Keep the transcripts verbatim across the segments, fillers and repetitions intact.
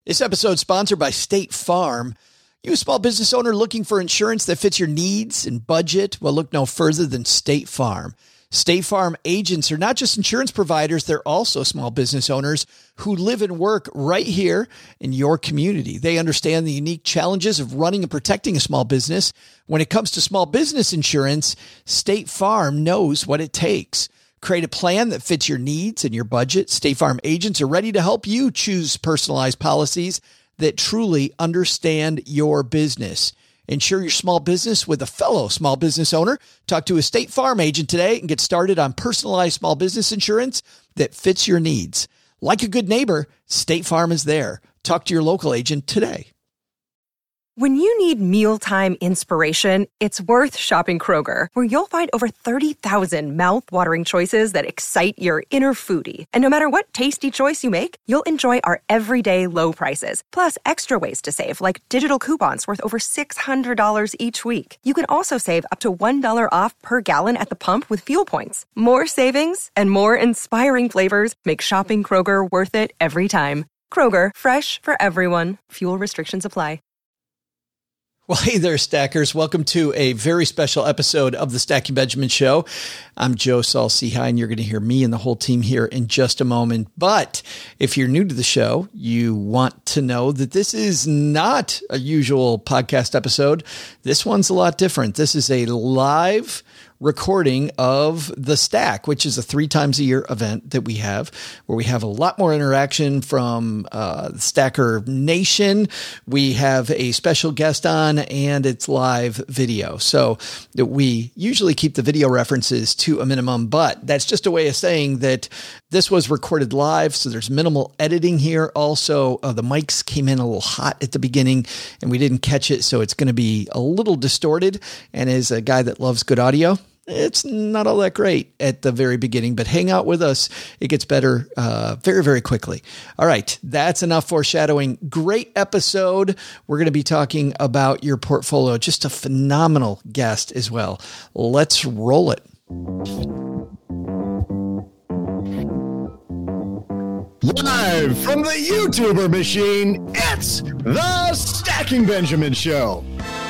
This episode is sponsored by State Farm. You a small business owner looking for insurance that fits your needs and budget? Well, look no further than State Farm. State Farm agents are not just insurance providers, they're also small business owners who live and work right here in your community. They understand the unique challenges of running and protecting a small business. When it comes to small business insurance, State Farm knows what it takes. Create a plan that fits your needs and your budget. State Farm agents are ready to help you choose personalized policies that truly understand your business. Insure your small business with a fellow small business owner. Talk to a State Farm agent today and get started on personalized small business insurance that fits your needs. Like a good neighbor, State Farm is there. Talk to your local agent today. When you need mealtime inspiration, it's worth shopping Kroger, where you'll find over thirty thousand mouth-watering choices that excite your inner foodie. And no matter what tasty choice you make, you'll enjoy our everyday low prices, plus extra ways to save, like digital coupons worth over six hundred dollars each week. You can also save up to one dollar off per gallon at the pump with fuel points. More savings and more inspiring flavors make shopping Kroger worth it every time. Kroger, fresh for everyone. Fuel restrictions apply. Well, hey there, Stackers. Welcome to a very special episode of the Stacking Benjamin Show. I'm Joe Saul-Sehy, and you're going to hear me and the whole team here in just a moment. But if you're new to the show, you want to know that this is not a usual podcast episode. This one's a lot different. This is a live recording of The Stack, which is a three times a year event that we have, where we have a lot more interaction from uh, the Stacker Nation. We have a special guest on, and it's live video. So we usually keep the video references to a minimum, but that's just a way of saying that this was recorded live. So there's minimal editing here. Also, uh, the mics came in a little hot at the beginning and we didn't catch it. So it's going to be a little distorted. And as a guy that loves good audio, it's not all that great at the very beginning, but hang out with us. It gets better uh, very, very quickly. All right. That's enough foreshadowing. Great episode. We're going to be talking about your portfolio. Just a phenomenal guest as well. Let's roll it. Live from the YouTuber machine, it's the Stacking Benjamin Show.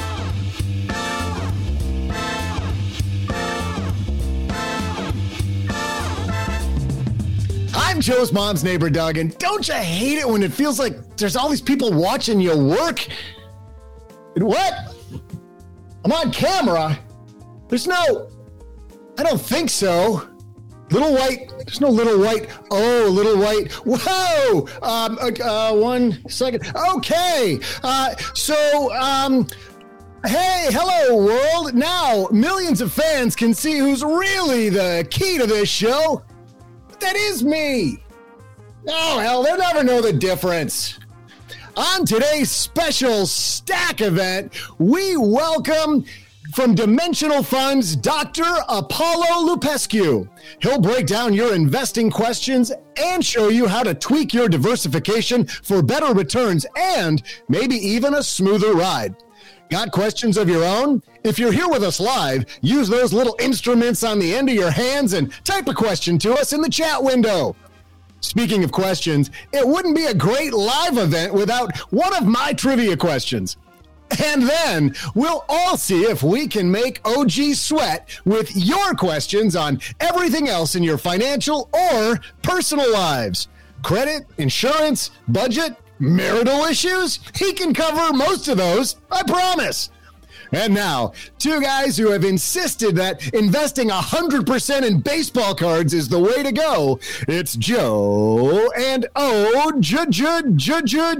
I'm Joe's mom's neighbor, Doug, and don't you hate it when it feels like there's all these people watching your work? And what? I'm on camera? There's no... I don't think so. Little white, there's no little white. Oh, little white. Whoa! Um, uh, one second. Okay. Uh, so, um, hey, hello, world. Now, millions of fans can see who's really the key to this show. That is me. Oh, hell, they'll never know the difference. On today's special Stack event, we welcome from Dimensional Funds, Doctor Apollo Lupescu. He'll break down your investing questions and show you how to tweak your diversification for better returns and maybe even a smoother ride. Got questions of your own? If you're here with us live, use those little instruments on the end of your hands and type a question to us in the chat window. Speaking of questions, it wouldn't be a great live event without one of my trivia questions. And then we'll all see if we can make O G sweat with your questions on everything else in your financial or personal lives. Credit, insurance, budget, marital issues? He can cover most of those, I promise. And now, two guys who have insisted that investing one hundred percent in baseball cards is the way to go. It's Joe and O J J J J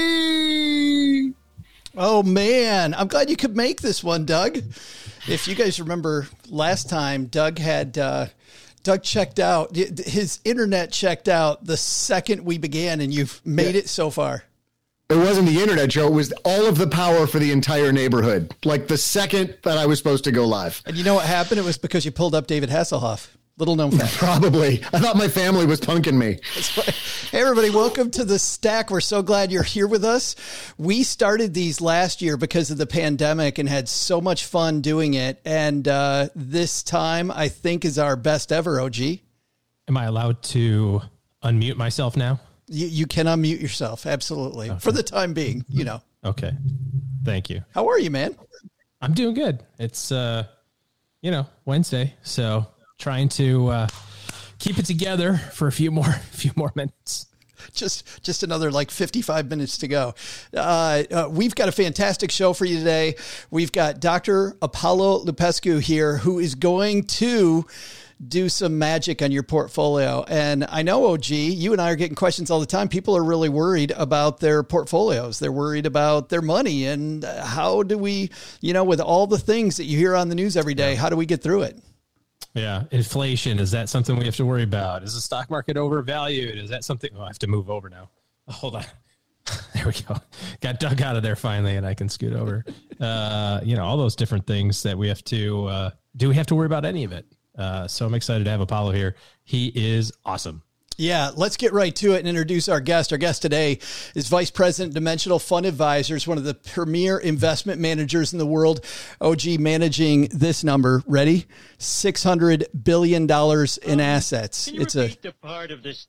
G. Oh, man. I'm glad you could make this one, Doug. If you guys remember last time, Doug had uh, Doug checked out. His internet checked out the second we began, and you've made yeah. it so far. It wasn't the internet, Joe. It was all of the power for the entire neighborhood. Like the second that I was supposed to go live. And you know what happened? It was because you pulled up David Hasselhoff. Little known fact. Probably. I thought my family was punking me. Hey, everybody. Welcome to The Stack. We're so glad you're here with us. We started these last year because of the pandemic and had so much fun doing it. And uh, this time, I think, is our best ever, O G. Am I allowed to unmute myself now? You, you can unmute yourself. Absolutely. Okay. For the time being, you know. Okay. Thank you. How are you, man? I'm doing good. It's, uh, you know, Wednesday. So trying to uh, keep it together for a few more, few more minutes. Just, just another like fifty-five minutes to go. Uh, uh, we've got a fantastic show for you today. We've got Doctor Apollo Lupescu here, who is going to do some magic on your portfolio. And I know, O G, you and I are getting questions all the time. People are really worried about their portfolios. They're worried about their money. And how do we, you know, with all the things that you hear on the news every day, how do we get through it? Yeah. Inflation. Is that something we have to worry about? Is the stock market overvalued? Is that something? Oh, I have to move over now. Oh, hold on. There we go. Got dug out of there finally, and I can scoot over. Uh, you know, all those different things that we have to, uh, do we have to worry about any of it? Uh, so I'm excited to have Apollo here. He is awesome. Yeah, let's get right to it and introduce our guest. Our guest today is Vice President, Dimensional Fund Advisors, one of the premier investment managers in the world. O G managing this number, ready? six hundred billion dollars in um, assets. Can you it's repeat a the part of this?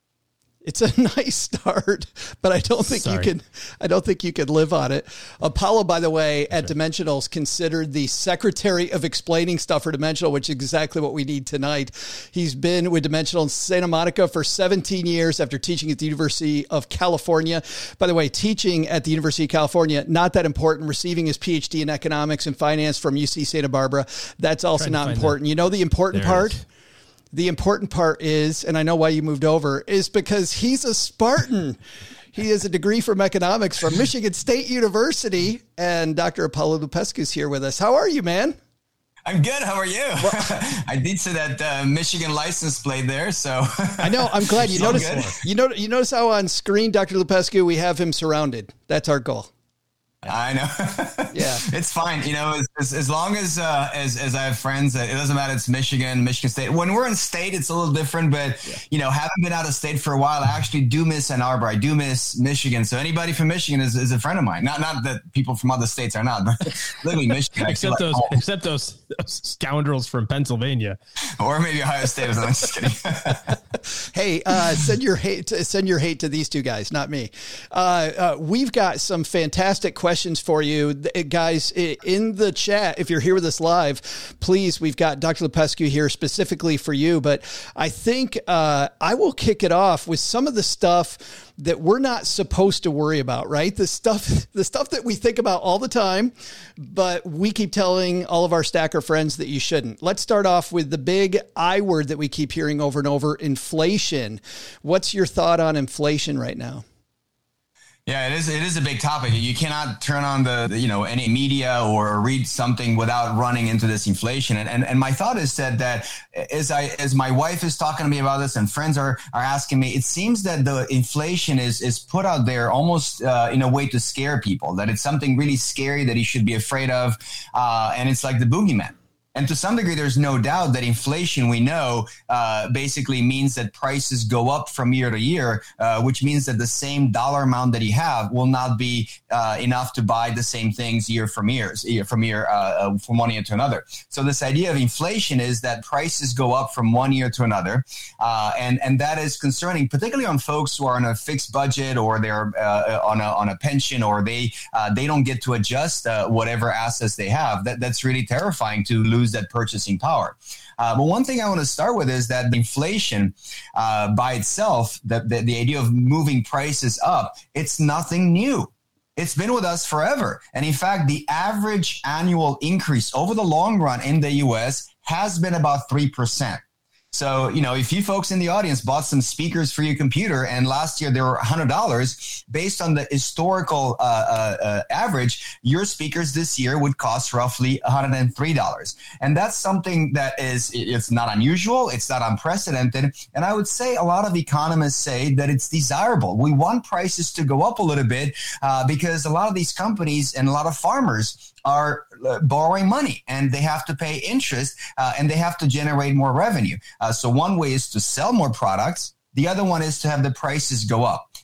It's a nice start, but I don't think Sorry. you can, I don't think you could live on it. Apollo, by the way, at Dimensional is considered the secretary of explaining stuff for Dimensional, which is exactly what we need tonight. He's been with Dimensional in Santa Monica for seventeen years after teaching at the University of California. By the way, teaching at the University of California, not that important. Receiving his P H D in economics and finance from U C Santa Barbara. That's also not important. That. You know, the important there part? The important part is, and I know why you moved over, is because he's a Spartan. He has a degree from economics from Michigan State University, and Doctor Apollo Lupescu is here with us. How are you, man? I'm good. How are you? Well, I did see that uh, Michigan license plate there, so I know. I'm glad you noticed. You know, you notice how on screen, Doctor Lupescu, we have him surrounded. That's our goal. I know. Yeah, it's fine. You know, as, as, as long as, uh, as, as I have friends that it doesn't matter. It's Michigan, Michigan State. When we're in state, it's a little different, but yeah. you know, having been out of state for a while, I actually do miss Ann Arbor. I do miss Michigan. So anybody from Michigan is, is a friend of mine. Not, not that people from other states are not, but literally Michigan. except those, like except those, those scoundrels from Pennsylvania or maybe Ohio State. I'm just kidding. Hey, uh, send your hate, to, send your hate to these two guys, not me. Uh, uh, we've got some fantastic questions for you guys in the chat. If you're here with us live, please, we've got Doctor Lupescu here specifically for you, but I think uh, I will kick it off with some of the stuff that we're not supposed to worry about, right? The stuff, the stuff that we think about all the time, but we keep telling all of our stacker friends that you shouldn't. Let's start off with the big I word that we keep hearing over and over, inflation. What's your thought on inflation right now? Yeah, it is. It is a big topic. You cannot turn on the, the, you know, any media or read something without running into this inflation. And, and and my thought is that that as I as my wife is talking to me about this and friends are are asking me, it seems that the inflation is is put out there almost uh, in a way to scare people. That it's something really scary that you should be afraid of, uh, and it's like the boogeyman. And to some degree, there's no doubt that inflation, we know, uh, basically means that prices go up from year to year, uh, which means that the same dollar amount that you have will not be uh, enough to buy the same things year from years, year from year, uh, from one year to another. So this idea of inflation is that prices go up from one year to another, uh, and and that is concerning, particularly on folks who are on a fixed budget or they're uh, on a on a pension, or they uh, they don't get to adjust uh, whatever assets they have. That that's really terrifying to lose that purchasing power. Uh, but one thing I want to start with is that inflation uh, by itself, the, the, the idea of moving prices up, it's nothing new. It's been with us forever. And in fact, the average annual increase over the long run in the U S has been about three percent. So, you know, if you folks in the audience bought some speakers for your computer and last year they were one hundred dollars, based on the historical uh, uh, uh, average, your speakers this year would cost roughly one hundred three dollars. And that's something that is, it's not unusual. It's not unprecedented. And I would say a lot of economists say that it's desirable. We want prices to go up a little bit uh, because a lot of these companies and a lot of farmers are uh, borrowing money and they have to pay interest uh, and they have to generate more revenue. Uh, so one way is to sell more products. The other one is to have the prices go up.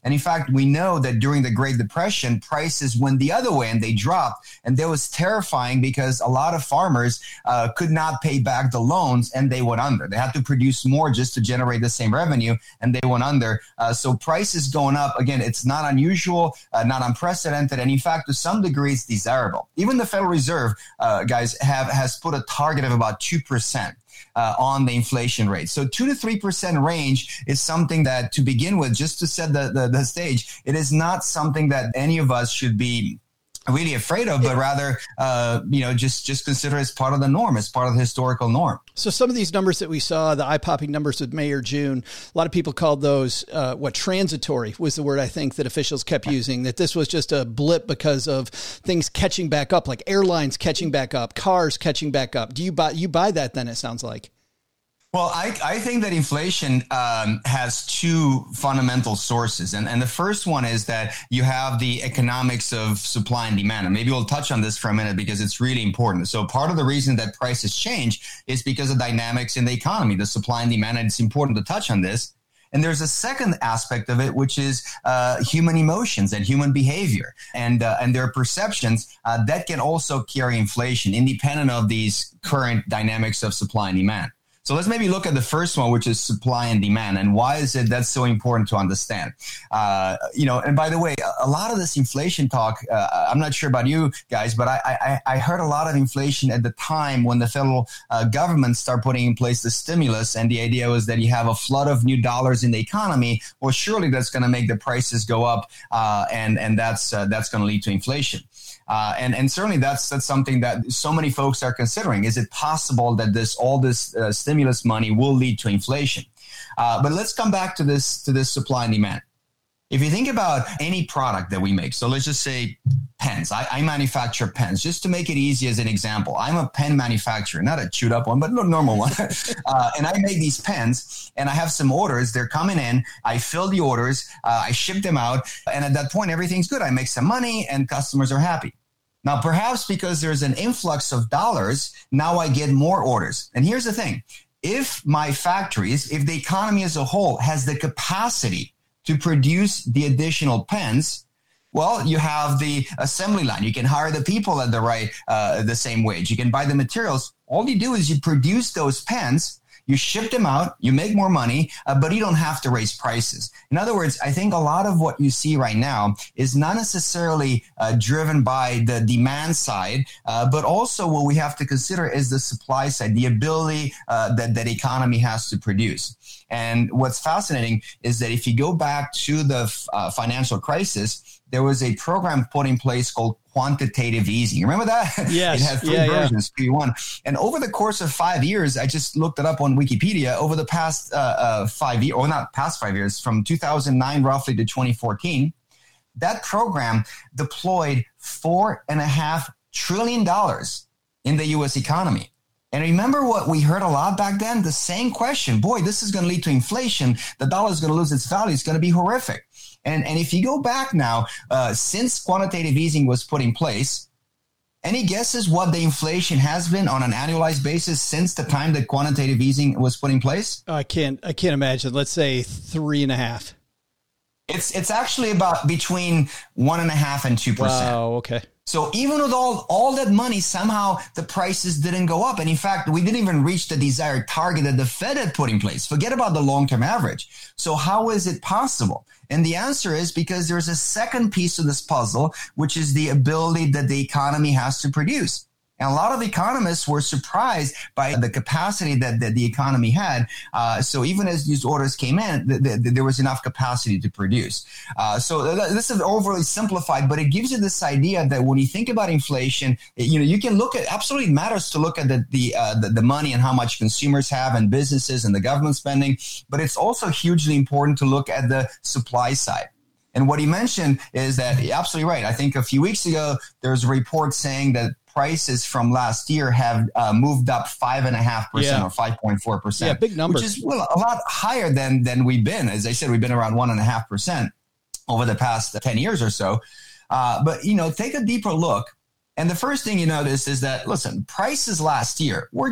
And in fact, we know that during the Great Depression, prices went the other way and they dropped. And that was terrifying because a lot of farmers uh, could not pay back the loans and they went under. They had to produce more just to generate the same revenue and they went under. Uh, so prices going up, again, it's not unusual, uh, not unprecedented. And in fact, to some degree, it's desirable. Even the Federal Reserve, uh, guys, have has put a target of about two percent. Uh, on the inflation rate. So two to three percent range is something that, to begin with, just to set the, the, the stage, it is not something that any of us should be really afraid of, but rather, uh, you know, just, just consider as part of the norm, as part of the historical norm. So some of these numbers that we saw, the eye-popping numbers of May or June, a lot of people called those, uh, what, transitory was the word I think that officials kept using, that this was just a blip because of things catching back up, like airlines catching back up, cars catching back up. Do you buy, you buy that then, it sounds like? Well, I, I think that inflation um, has two fundamental sources. And, and the first one is that you have the economics of supply and demand. And maybe we'll touch on this for a minute because it's really important. So part of the reason that prices change is because of dynamics in the economy, the supply and demand. And it's important to touch on this. And there's a second aspect of it, which is uh, human emotions and human behavior and uh, and their perceptions uh, that can also carry inflation independent of these current dynamics of supply and demand. So let's maybe look at the first one, which is supply and demand. And why is it that's so important to understand? Uh, you know, and by the way, a lot of this inflation talk, uh, I'm not sure about you guys, but I, I, I heard a lot of inflation at the time when the federal uh, government started putting in place the stimulus. And the idea was that you have a flood of new dollars in the economy. Well, surely that's going to make the prices go up. Uh, and, and that's, uh, that's going to lead to inflation. Uh, and, and certainly that's, that's something that so many folks are considering. Is it possible that this, all this uh, stimulus money will lead to inflation? Uh, but let's come back to this, to this supply and demand. If you think about any product that we make, so let's just say pens. I, I manufacture pens. Just to make it easy as an example, I'm a pen manufacturer, not a chewed up one, but a normal one. uh, and I make these pens and I have some orders. They're coming in. I fill the orders. Uh, I ship them out. And at that point, everything's good. I make some money and customers are happy. Now, perhaps because there's an influx of dollars, now I get more orders. And here's the thing. If my factories, if the economy as a whole has the capacity to produce the additional pens, well, you have the assembly line. You can hire the people at the right, uh, the same wage. You can buy the materials. All you do is you produce those pens. You ship them out, you make more money, uh, but you don't have to raise prices. In other words, I think a lot of what you see right now is not necessarily uh, driven by the demand side, uh, but also what we have to consider is the supply side, the ability uh, that that economy has to produce. And what's fascinating is that if you go back to the uh, financial crisis, there was a program put in place called quantitative easing. Remember that? Yes. It had three yeah, versions, Q one. And over the course of five years, I just looked it up on Wikipedia, over the past uh, uh, five years, or not past five years, from two thousand nine roughly to twenty fourteen, that program deployed four and a half trillion dollars in the U S economy. And remember what we heard a lot back then? The same question. Boy, this is going to lead to inflation. The dollar is going to lose its value. It's going to be horrific. And, and if you go back now, uh, since quantitative easing was put in place, any guesses what the inflation has been on an annualized basis since the time that quantitative easing was put in place? I can't, I can't imagine. Let's say three and a half. It's, it's actually about between one and a half and two percent. Wow. Okay. So even with all, all that money, somehow the prices didn't go up. And in fact, we didn't even reach the desired target that the Fed had put in place. Forget about the long-term average. So how is it possible? And the answer is because there's a second piece of this puzzle, which is the ability that the economy has to produce. And a lot of economists were surprised by the capacity that, that the economy had. Uh, so even as these orders came in, th- th- there was enough capacity to produce. Uh, so th- this is overly simplified, but it gives you this idea that when you think about inflation, you know, you can look at, absolutely matters to look at the the, uh, the the money and how much consumers have and businesses and the government spending. But it's also hugely important to look at the supply side. And what he mentioned is that, absolutely right. I think a few weeks ago, there was a report saying that prices from last year have uh, moved up five and a half percent or five point four percent. Yeah, big numbers. Which is well, a lot higher than than we've been. As I said, we've been around one and a half percent over the past ten years or so. Uh, but you know, take a deeper look, and the first thing you notice is that listen, prices last year were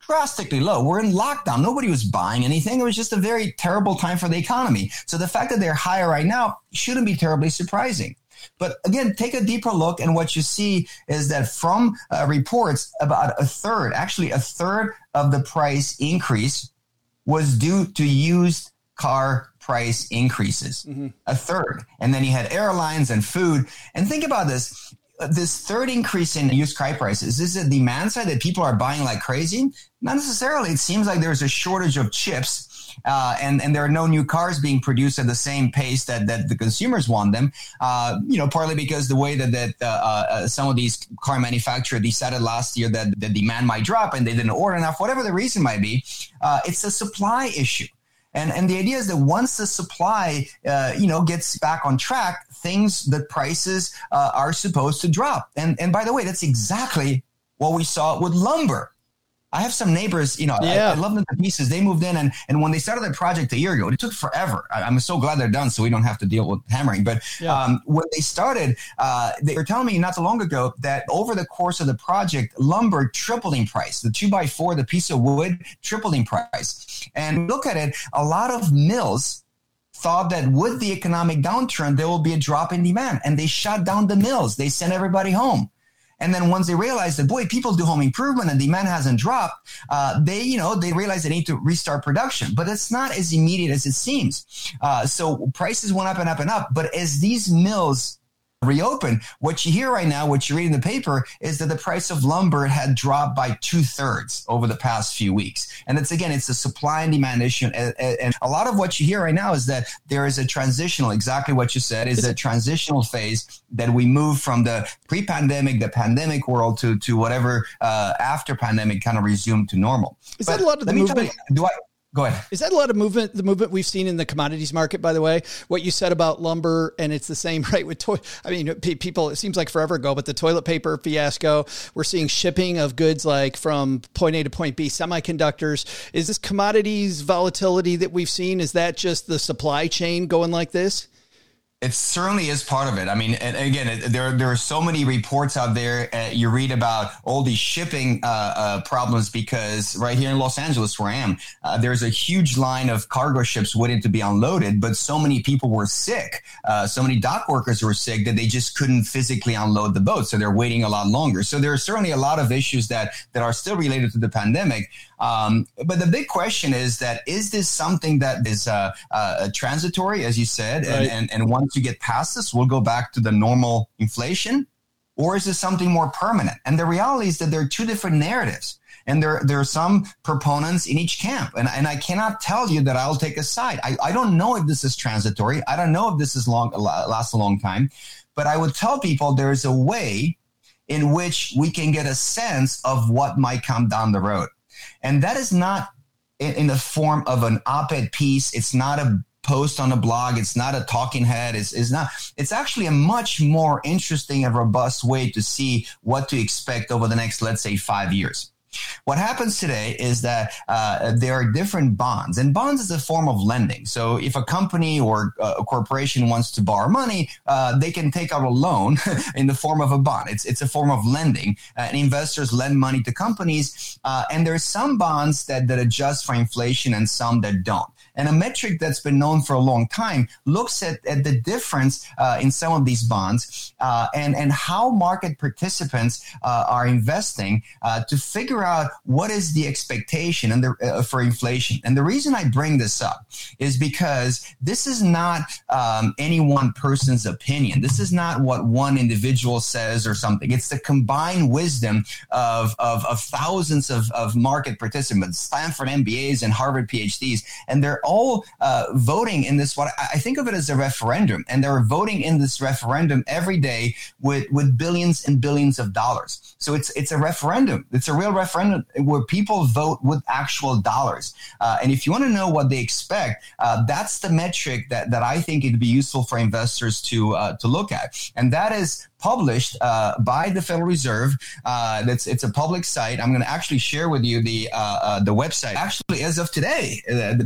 drastically low. We're in lockdown. Nobody was buying anything. It was just a very terrible time for the economy. So the fact that they're higher right now shouldn't be terribly surprising. But again, take a deeper look, and what you see is that from uh, reports, about a third, actually a third of the price increase was due to used car price increases. Mm-hmm. A third. And then you had airlines and food. And think about this. This third increase in used car prices, is it demand side that people are buying like crazy? Not necessarily. It seems like there's a shortage of chips. Uh, and, and there are no new cars being produced at the same pace that, that the consumers want them, uh, you know, partly because the way that, that uh, uh, some of these car manufacturers decided last year that the demand might drop and they didn't order enough, whatever the reason might be, uh, it's a supply issue. And and the idea is that once the supply, uh, you know, gets back on track, things, the prices uh, are supposed to drop. And and by the way, that's exactly what we saw with lumber. I have some neighbors, you know, yeah. I, I love them to pieces. They moved in, and, and when they started their project a year ago, it took forever. I, I'm so glad they're done, so we don't have to deal with hammering. But yeah. um, when they started, uh, they were telling me not too long ago that over the course of the project, lumber tripled in price. The two by four, the piece of wood, tripled in price. And look at it, a lot of mills thought that with the economic downturn, there will be a drop in demand, and they shut down the mills. They sent everybody home. And then once they realized that, boy, people do home improvement and demand hasn't dropped, uh, they, you know, they realize they need to restart production. But it's not as immediate as it seems. Uh, so prices went up and up and up. But as these mills reopen, what you hear right now, what you read in the paper, is that the price of lumber had dropped by two thirds over the past few weeks. And it's, again, it's a supply and demand issue. And, and a lot of what you hear right now is that there is a transitional, exactly what you said, is a transitional phase that we move from the pre-pandemic, the pandemic world to, to whatever uh, after pandemic kind of resumed to normal. Is that but a lot of the movement? You, do I? Go ahead. Is that a lot of movement, the movement we've seen in the commodities market, by the way? What you said about lumber, and it's the same, right, with toy. I mean, people, it seems like forever ago, but the toilet paper fiasco, we're seeing shipping of goods like from point A to point B, semiconductors. Is this commodities volatility that we've seen, is that just the supply chain going like this? It certainly is part of it. I mean, and again, it, there there are so many reports out there. Uh, you read about all these shipping uh, uh, problems because right here in Los Angeles, where I am, uh, there's a huge line of cargo ships waiting to be unloaded, but so many people were sick. Uh, so many dock workers were sick that they just couldn't physically unload the boat. So they're waiting a lot longer. So there are certainly a lot of issues that, that are still related to the pandemic. Um, but the big question is that, is this something that is uh, uh, transitory, as you said, right. and, and, and once you get past this, we'll go back to the normal inflation? Or is this something more permanent? And the reality is that there are two different narratives. And there, there are some proponents in each camp. And, and I cannot tell you that I'll take a side. I, I don't know if this is transitory. I don't know if this is long, lasts a long time. But I would tell people there is a way in which we can get a sense of what might come down the road. And that is not in, in the form of an op-ed piece. It's not a post on a blog. It's not a talking head. It's, it's not. It's actually a much more interesting and robust way to see what to expect over the next, let's say, five years. What happens today is that uh, there are different bonds, and bonds is a form of lending. So if a company or a corporation wants to borrow money, uh, they can take out a loan in the form of a bond. It's it's a form of lending, uh, and investors lend money to companies. Uh, and there's some bonds that that adjust for inflation, and some that don't. And a metric that's been known for a long time looks at, at the difference uh, in some of these bonds uh, and, and how market participants uh, are investing uh, to figure out what is the expectation and the, uh, for inflation. And the reason I bring this up is because this is not um, any one person's opinion. This is not what one individual says or something. It's the combined wisdom of, of, of thousands of, of market participants, Stanford M B As and Harvard P H Ds, and they're all uh, voting in this. What I think of it as a referendum, and they're voting in this referendum every day with, with billions and billions of dollars. So it's it's a referendum. It's a real referendum where people vote with actual dollars. Uh, and if you want to know what they expect, uh, that's the metric that, that I think it'd be useful for investors to uh, to look at, and that is published uh, by the Federal Reserve. Uh, that's it's a public site. I'm going to actually share with you the uh, uh, the website. Actually, as of today, uh, because the market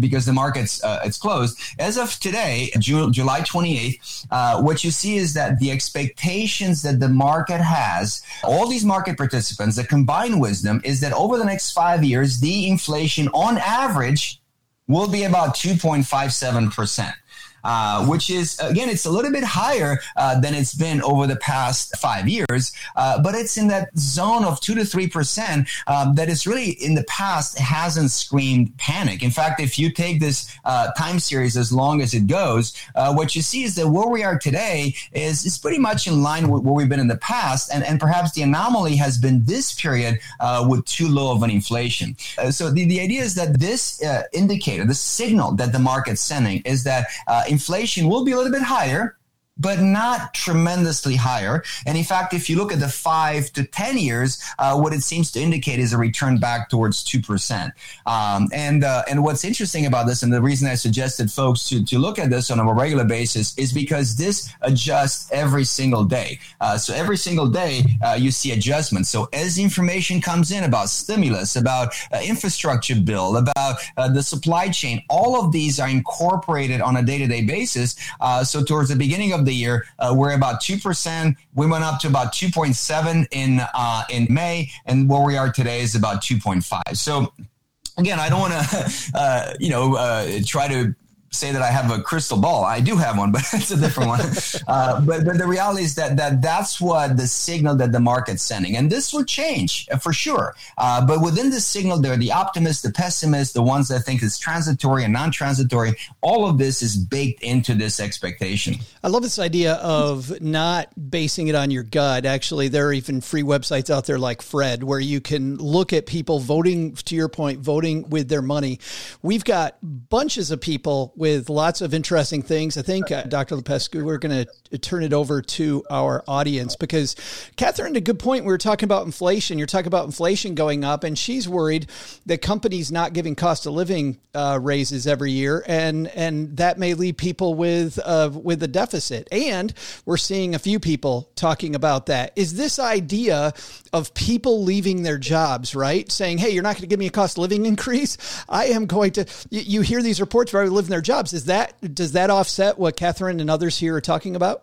markets, uh, it's closed. As of today, Ju- July twenty-eighth, uh, what you see is that the expectations that the market has, all these market participants, the combined wisdom is that over the next five years, the inflation on average will be about two point five seven percent. Uh, which is, again, it's a little bit higher uh, than it's been over the past five years, uh, but it's in that zone of two to three percent um, that is really in the past hasn't screamed panic. In fact, if you take this uh, time series as long as it goes, uh, what you see is that where we are today is, is pretty much in line with where we've been in the past, and, and perhaps the anomaly has been this period uh, with too low of an inflation. Uh, so the, the idea is that this uh, indicator, the signal that the market's sending is that uh, inflation will be a little bit higher, but not tremendously higher. And in fact, if you look at the five to ten years, uh, what it seems to indicate is a return back towards two percent. Um, and uh, and what's interesting about this, and the reason I suggested folks to, to look at this on a more regular basis, is because this adjusts every single day. Uh, so every single day, uh, you see adjustments. So as information comes in about stimulus, about uh, infrastructure bill, about uh, the supply chain, all of these are incorporated on a day-to-day basis. Uh, so towards the beginning of the year, uh, we're about two percent. We went up to about two point seven in uh, in May, and where we are today is about two point five. So again, I don't want to, uh, you know, uh, try to say that I have a crystal ball. I do have one, but it's a different one. Uh, but, but the reality is that, that that's what the signal that the market's sending. And this will change uh, for sure. Uh, but within this signal, there are the optimists, the pessimists, the ones that think it's transitory and non-transitory. All of this is baked into this expectation. I love this idea of not basing it on your gut. Actually, there are even free websites out there like Fred, where you can look at people voting, to your point, voting with their money. We've got bunches of people with lots of interesting things. I think, uh, Doctor Lupescu, we're going to turn it over to our audience because Catherine had a good point. We were talking about inflation. You're talking about inflation going up, and she's worried that companies not giving cost of living uh, raises every year, and and that may leave people with uh, with a deficit. And we're seeing a few people talking about that. Is this idea of people leaving their jobs, right? Saying, hey, you're not going to give me a cost of living increase. I am going to, you, you hear these reports where I live in their jobs. Is that, does that offset what Catherine and others here are talking about?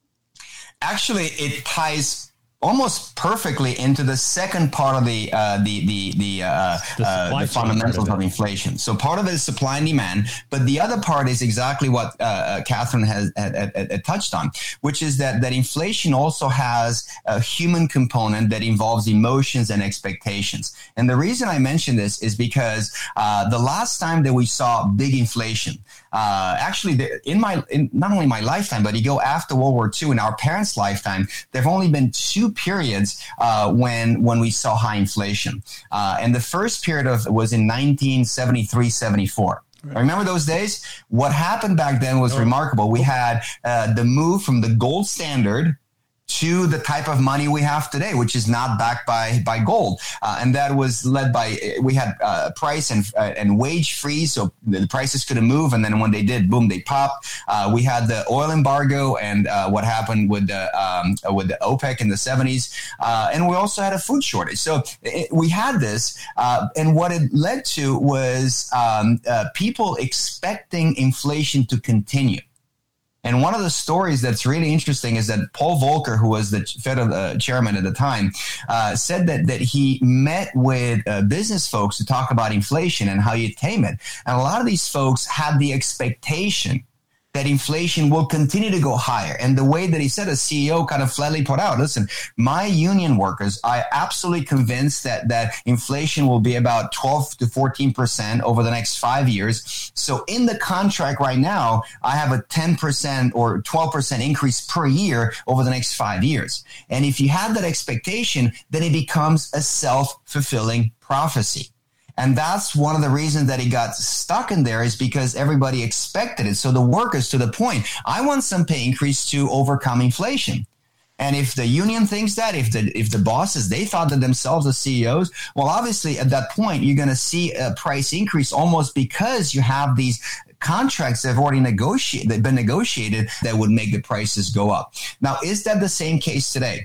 Actually, it ties almost perfectly into the second part of the uh, the the the, uh, the, uh, the fundamentals of, of inflation. So part of it is supply and demand, but the other part is exactly what uh, Catherine has had, had, had touched on, which is that that inflation also has a human component that involves emotions and expectations. And the reason I mention this is because uh, the last time that we saw big inflation, uh, actually the, in my in not only my lifetime, but you go after World War Two in our parents' lifetime, there've only been two periods uh, when when we saw high inflation. Uh, and the first period of was in nineteen seventy-three seventy-four. Right. Remember those days? What happened back then was oh. remarkable. We had uh, the move from the gold standard to the type of money we have today, which is not backed by by gold, uh, and that was led by we had uh, price and uh, and wage freeze, so the prices couldn't move, and then when they did, boom, they popped. Uh, we had the oil embargo, and uh, what happened with the um, with the OPEC in the seventies, uh, and we also had a food shortage. So it, we had this, uh, and what it led to was um, uh, people expecting inflation to continue. And one of the stories that's really interesting is that Paul Volcker, who was the Fed uh, chairman at the time, uh, said that that he met with uh, business folks to talk about inflation and how you tame it. And a lot of these folks had the expectation that inflation will continue to go higher. And the way that he said, a C E O kind of flatly put out, listen, my union workers are absolutely convinced that, that inflation will be about twelve to fourteen percent over the next five years. So in the contract right now, I have a ten percent or twelve percent increase per year over the next five years. And if you have that expectation, then it becomes a self-fulfilling prophecy. And that's one of the reasons that he got stuck in there is because everybody expected it. So the workers, to the point, I want some pay increase to overcome inflation. And if the union thinks that, if the if the bosses, they thought that themselves as C E Os, well, obviously at that point, you're going to see a price increase almost because you have these contracts that have already negotiated, that have been negotiated that would make the prices go up. Now, is that the same case today?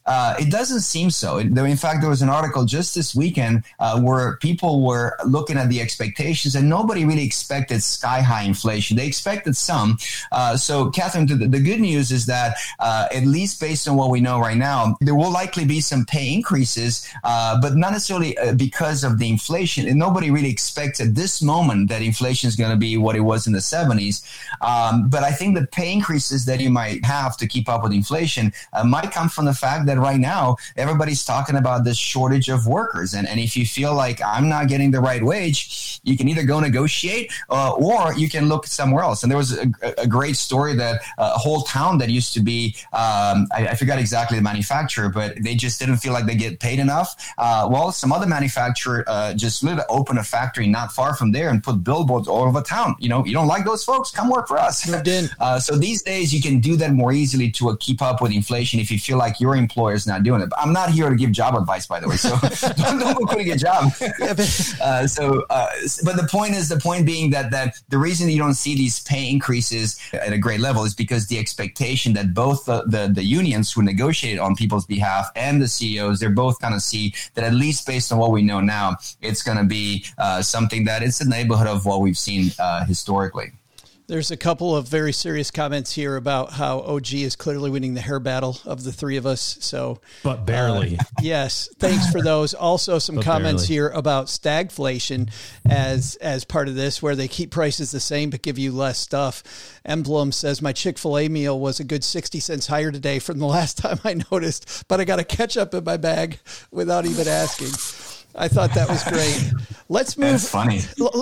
Uh, it doesn't seem so. In fact, there was an article just this weekend uh, where people were looking at the expectations, and nobody really expected sky-high inflation. They expected some. Uh, so, Catherine, the, the good news is that uh, at least based on what we know right now, there will likely be some pay increases, uh, but not necessarily uh, because of the inflation. And nobody really expects at this moment that inflation is going to be what it was in the seventies. Um, but I think the pay increases that you might have to keep up with inflation uh, might come from the fact that right now everybody's talking about this shortage of workers. And, and if you feel like I'm not getting the right wage, you can either go negotiate uh, or you can look somewhere else. And there was a, a great story that uh, a whole town that used to be, um, I, I forgot exactly the manufacturer, but they just didn't feel like they get paid enough. Uh, well, some other manufacturer uh, just literally opened a factory not far from there and put billboards all over town. You know, you don't like those folks? Come work for us. uh, so these days you can do that more easily to uh, keep up with inflation if you feel like your employer is not doing it. But I'm not here to give job advice, by the way. So don't, don't go quitting a job. uh, so, uh, but the point is, the point being that that the reason you don't see these pay increases at a great level is because the expectation that both the, the, the unions who negotiated on people's behalf and the C E Os, they're both kind of see that at least based on what we know now, it's going to be uh, something that it's the neighborhood of what we've seen uh, historically. There's a couple of very serious comments here about how O G is clearly winning the hair battle of the three of us. So, but barely. Uh, yes. Thanks for those. Also some but comments barely. here about stagflation as, as part of this, where they keep prices the same, but give you less stuff. Emblem says my Chick-fil-A meal was a good sixty cents higher today from the last time I noticed, but I got a ketchup in my bag without even asking. I thought that was great. Let's move. That's funny.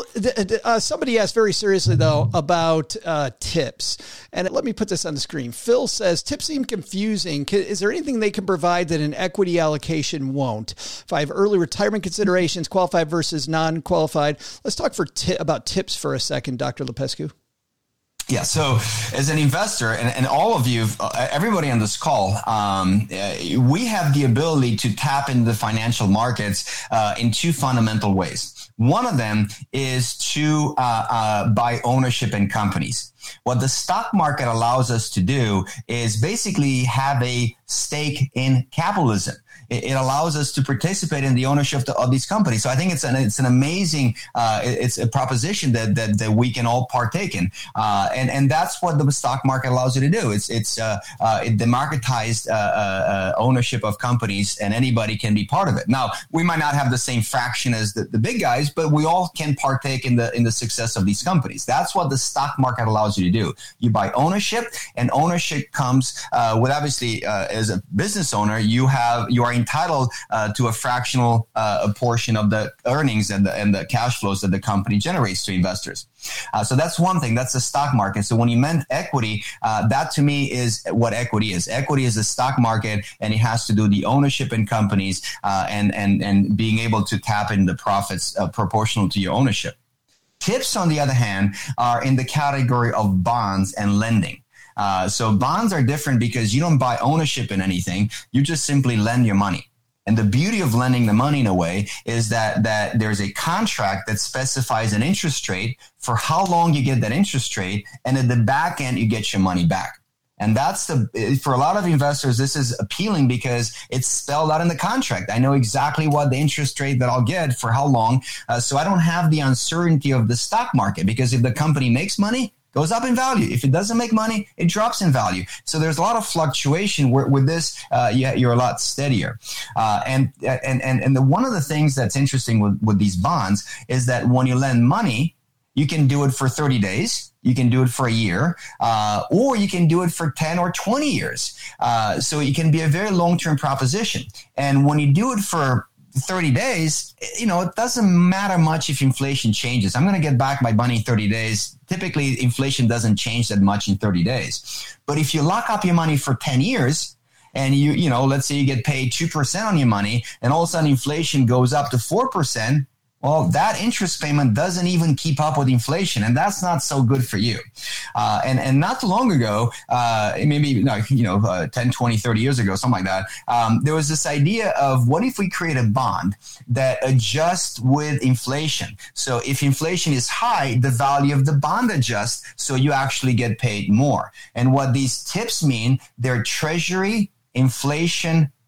Uh, somebody asked very seriously, though, about uh, tips. And let me put this on the screen. Phil says, tips seem confusing. Is there anything they can provide that an equity allocation won't? Five early retirement considerations, qualified versus non-qualified. Let's talk for t- about tips for a second, Doctor Lupescu. Yeah. So as an investor and, and all of you, uh, everybody on this call, um, uh, we have the ability to tap into the financial markets uh, in two fundamental ways. One of them is to uh, uh, buy ownership in companies. What the stock market allows us to do is basically have a stake in capitalism. It allows us to participate in the ownership of, the, of these companies. So I think it's an it's an amazing uh, it's a proposition that, that that we can all partake in, uh, and and that's what the stock market allows you to do. It's it's uh, uh, it democratized uh, uh, ownership of companies, and anybody can be part of it. Now we might not have the same fraction as the, the big guys, but we all can partake in the in the success of these companies. That's what the stock market allows you to do. You buy ownership, and ownership comes uh, with obviously uh, as a business owner, you have you are entitled uh, to a fractional uh, a portion of the earnings and the and the cash flows that the company generates to investors. Uh, so that's one thing. That's the stock market. So when you meant equity, uh, that to me is what equity is. Equity is the stock market, and it has to do the ownership in companies uh, and and and being able to tap in the profits uh, proportional to your ownership. Tips, on the other hand, are in the category of bonds and lending. Uh, so bonds are different because you don't buy ownership in anything. You just simply lend your money. And the beauty of lending the money in a way is that that there's a contract that specifies an interest rate for how long you get that interest rate. And at the back end, you get your money back. And that's the, for a lot of investors, this is appealing because it's spelled out in the contract. I know exactly what the interest rate that I'll get for how long. Uh, so I don't have the uncertainty of the stock market, because if the company makes money, goes up in value. If it doesn't make money, it drops in value. So there's a lot of fluctuation where with this, uh, yeah, you're a lot steadier. Uh, and, and, and, and the, one of the things that's interesting with, with these bonds is that when you lend money, you can do it for thirty days. You can do it for a year, uh, or you can do it for ten or twenty years. Uh, so it can be a very long-term proposition. And when you do it for thirty days, you know, it doesn't matter much if inflation changes. I'm going to get back my money in thirty days. Typically, inflation doesn't change that much in thirty days. But if you lock up your money for ten years, and you, you know, let's say you get paid two percent on your money, and all of a sudden inflation goes up to four percent, well, that interest payment doesn't even keep up with inflation, and that's not so good for you. Uh, and, and not too long ago, uh, maybe you know, uh, ten, twenty, thirty years ago, something like that, um, there was this idea of what if we create a bond that adjusts with inflation? So if inflation is high, the value of the bond adjusts, so you actually get paid more. And what these tips mean, they're treasury inflation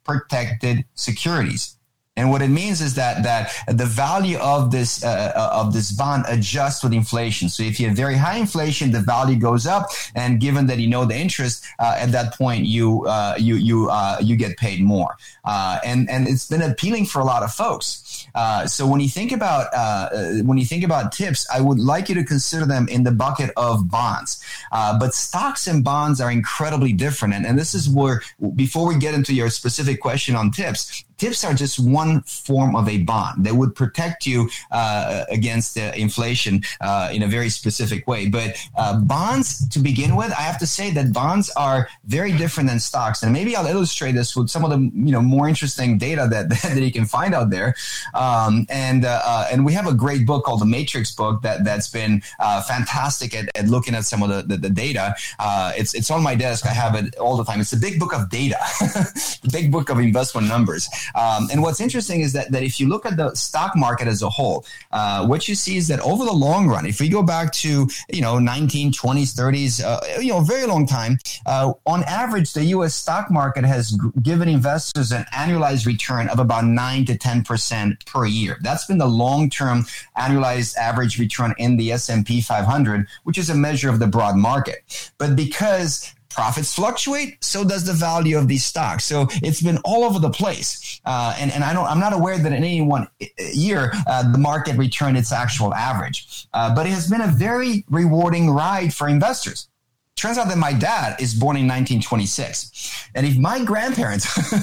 protected securities. And what it means is that that the value of this uh, of this bond adjusts with inflation. So if you have very high inflation, the value goes up, and given that you know the interest, uh, at that point you uh, you you uh, you get paid more. Uh, and and it's been appealing for a lot of folks. Uh, so when you think about uh, when you think about tips, I would like you to consider them in the bucket of bonds. Uh, but stocks and bonds are incredibly different, and, and this is where, before we get into your specific question on tips, tips are just one form of a bond that would protect you uh, against uh, inflation uh, in a very specific way. But uh, bonds, to begin with, I have to say that bonds are very different than stocks. And maybe I'll illustrate this with some of the you know more interesting data that that you can find out there. Um, and uh, uh, and we have a great book called the Matrix book that that's been uh, fantastic at, at looking at some of the the, the data. Uh, it's it's on my desk. I have it all the time. It's a big book of data, the big book of investment numbers. Um, and what's interesting is that, that if you look at the stock market as a whole, uh, what you see is that over the long run, if we go back to, you know, nineteen twenties, thirties, uh, you know, very long time, uh, on average, the U S stock market has g- given investors an annualized return of about nine to ten percent per year. That's been the long-term annualized average return in the S and P five hundred, which is a measure of the broad market. But because profits fluctuate, so does the value of these stocks. So it's been all over the place. Uh, and, and I don't, I'm not aware that in any one year, uh, the market returned its actual average. Uh, but it has been a very rewarding ride for investors. Turns out that my dad is born in nineteen twenty-six. And if my grandparents,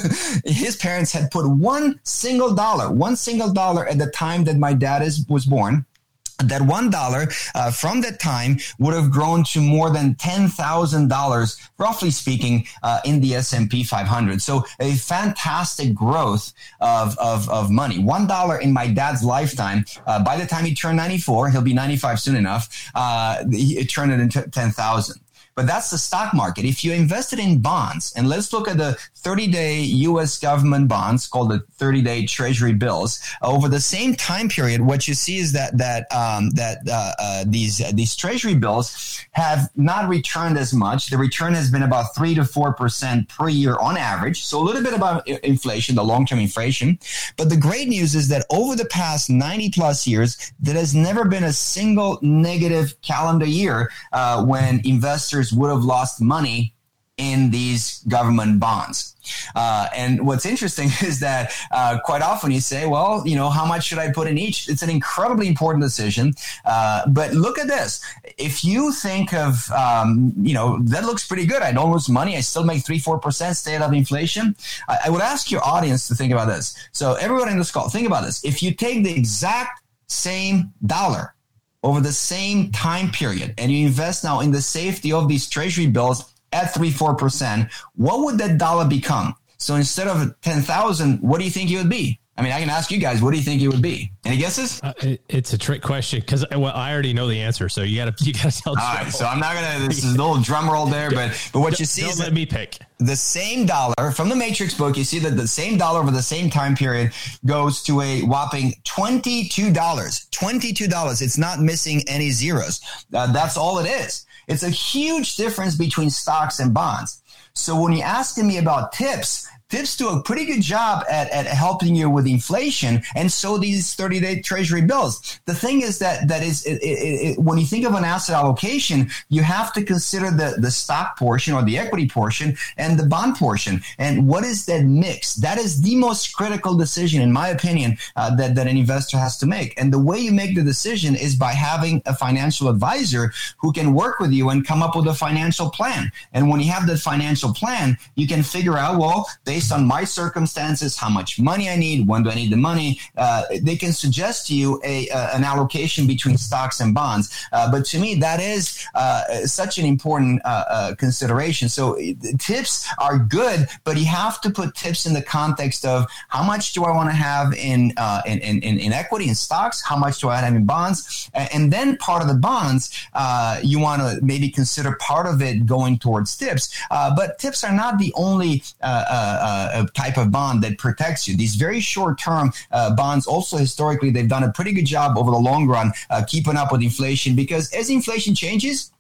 his parents had put one single dollar, one single dollar at the time that my dad is, was born, that one dollar uh, from that time would have grown to more than ten thousand dollars, roughly speaking, uh, in the S and P five hundred. So a fantastic growth of, of, of money. one dollar in my dad's lifetime. Uh, by the time he turned ninety-four, he'll be ninety-five soon enough, uh, it turned it into ten thousand. But that's the stock market. If you invested in bonds, and let's look at the thirty-day U S government bonds called the thirty-day Treasury bills. Over the same time period, what you see is that that um, that uh, uh, these uh, these Treasury bills have not returned as much. The return has been about three to four percent per year on average. So a little bit about inflation, the long-term inflation. But the great news is that over the past ninety plus years, there has never been a single negative calendar year uh, when investors would have lost money in these government bonds. Uh, and what's interesting is that uh, quite often you say, well, you know, how much should I put in each? It's an incredibly important decision. Uh, but look at this. If you think of, um, you know, that looks pretty good. I don't lose money. I still make three, four percent, stay out of inflation. I, I would ask your audience to think about this. So everybody in this call, think about this. If you take the exact same dollar over the same time period, and you invest now in the safety of these Treasury bills at three, four percent, what would that dollar become? So instead of ten thousand, what do you think it would be? I mean, I can ask you guys, what do you think it would be? Any guesses? Uh, it, it's a trick question because well, I already know the answer. So you got to you got to tell. All right, so I'm not gonna. This is a little drum roll there, but but what you see Don't is let that me pick the same dollar from the Matrix book. You see that the same dollar over the same time period goes to a whopping twenty-two dollars. twenty-two dollars. It's not missing any zeros. Uh, that's all it is. It's a huge difference between stocks and bonds. So when you're asking me about tips, tips do a pretty good job at, at helping you with inflation, and so these thirty-day Treasury bills. The thing is that that is it, it, it, when you think of an asset allocation, you have to consider the, the stock portion or the equity portion and the bond portion. And what is that mix? That is the most critical decision, in my opinion, uh, that, that an investor has to make. And the way you make the decision is by having a financial advisor who can work with you and come up with a financial plan. And when you have the financial plan, you can figure out, well, based on my circumstances, how much money I need, when do I need the money, uh, they can suggest to you a, uh, an allocation between stocks and bonds. Uh, but to me, that is uh, such an important uh, uh, consideration. So tips are good, but you have to put tips in the context of how much do I want to have in, uh, in, in, in equity and stocks? How much do I have in bonds? And then part of the bonds, uh, you want to maybe consider part of it going towards tips. Uh, but tips are not the only uh, uh, uh, type of bond that protects you. These very short-term uh, bonds also historically, they've done a pretty good job over the long run uh, keeping up with inflation, because as inflation changes,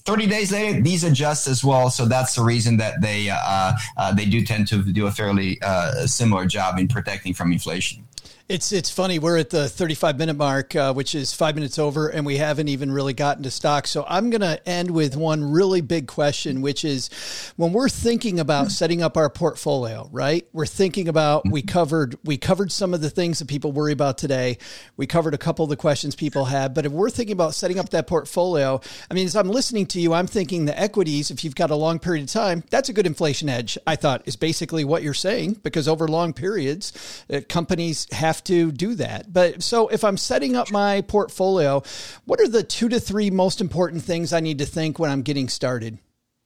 thirty days later, these adjust as well. So that's the reason that they uh, uh, they do tend to do a fairly uh, similar job in protecting from inflation. It's it's funny. We're at the thirty-five minute mark, uh, which is five minutes over, and we haven't even really gotten to stocks. So I'm going to end with one really big question, which is when we're thinking about setting up our portfolio, right? We're thinking about, we covered, we covered some of the things that people worry about today. We covered a couple of the questions people had, but if we're thinking about setting up that portfolio, I mean, as I'm listening to you, I'm thinking the equities, if you've got a long period of time, that's a good inflation hedge, I thought, is basically what you're saying, because over long periods, uh, companies have to do that. But so if I'm setting up my portfolio, what are the two to three most important things I need to think when I'm getting started?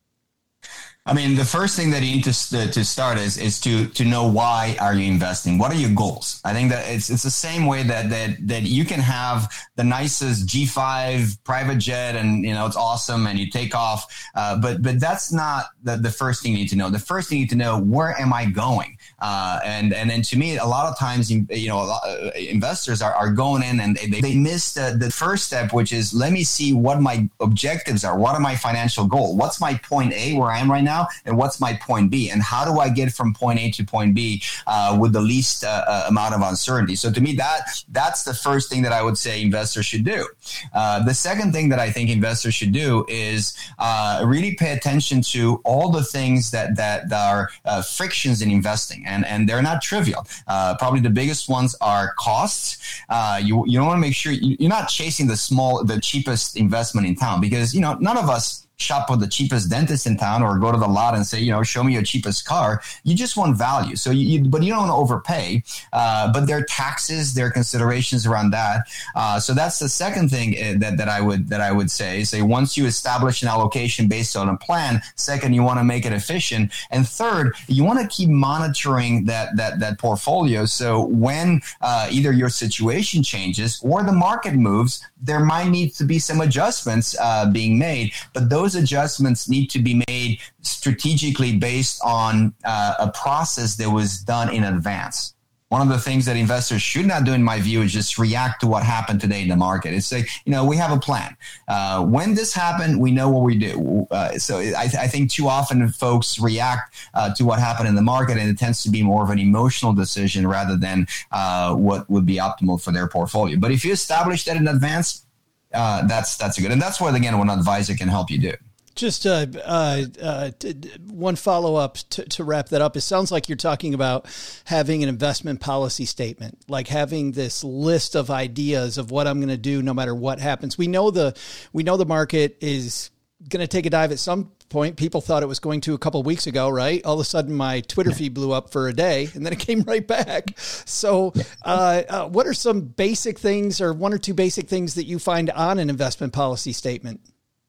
I mean, the first thing that you need to to start is is to to know why are you investing? What are your goals? I think that it's it's the same way that that that you can have the nicest G five private jet and you know it's awesome and you take off, uh, but but that's not the the first thing you need to know. The first thing you need to know, where am I going? Uh, and and then to me, a lot of times you know a lot, uh, investors are, are going in and they they miss the, the first step, which is let me see what my objectives are. What are my financial goals? What's my point A where I am right now? And what's my point B? And how do I get from point A to point B uh, with the least uh, amount of uncertainty? So to me, that that's the first thing that I would say investors should do. Uh, the second thing that I think investors should do is uh, really pay attention to all the things that that, that are uh, frictions in investing, and and they're not trivial. Uh, probably the biggest ones are costs. Uh, you you want to make sure you, you're not chasing the small, the cheapest investment in town, because you know none of us shop with the cheapest dentist in town or go to the lot and say, you know, show me your cheapest car. You just want value. So you, you but you don't want to overpay. Uh, but there are taxes, there are considerations around that. Uh, so that's the second thing that, that I would that I would say. Say once you establish an allocation based on a plan. Second, you want to make it efficient. And third, you want to keep monitoring that that that portfolio. So when uh, either your situation changes or the market moves, there might need to be some adjustments uh, being made. But those adjustments need to be made strategically based on uh, a process that was done in advance. One of the things that investors should not do, in my view, is just react to what happened today in the market. It's like, you know, we have a plan. Uh, when this happened, we know what we do. Uh, so I, I think too often folks react uh, to what happened in the market, and it tends to be more of an emotional decision rather than uh, what would be optimal for their portfolio. But if you establish that in advance, Uh, that's that's a good, and that's what again one advisor can help you do. Just uh, uh, uh, one follow up to, to wrap that up. It sounds like you're talking about having an investment policy statement, like having this list of ideas of what I'm going to do no matter what happens. We know the we know the market is going to take a dive at some point. People thought it was going to a couple of weeks ago, right? All of a sudden my Twitter feed blew up for a day and then it came right back. So uh, uh, what are some basic things, or one or two basic things that you find on an investment policy statement?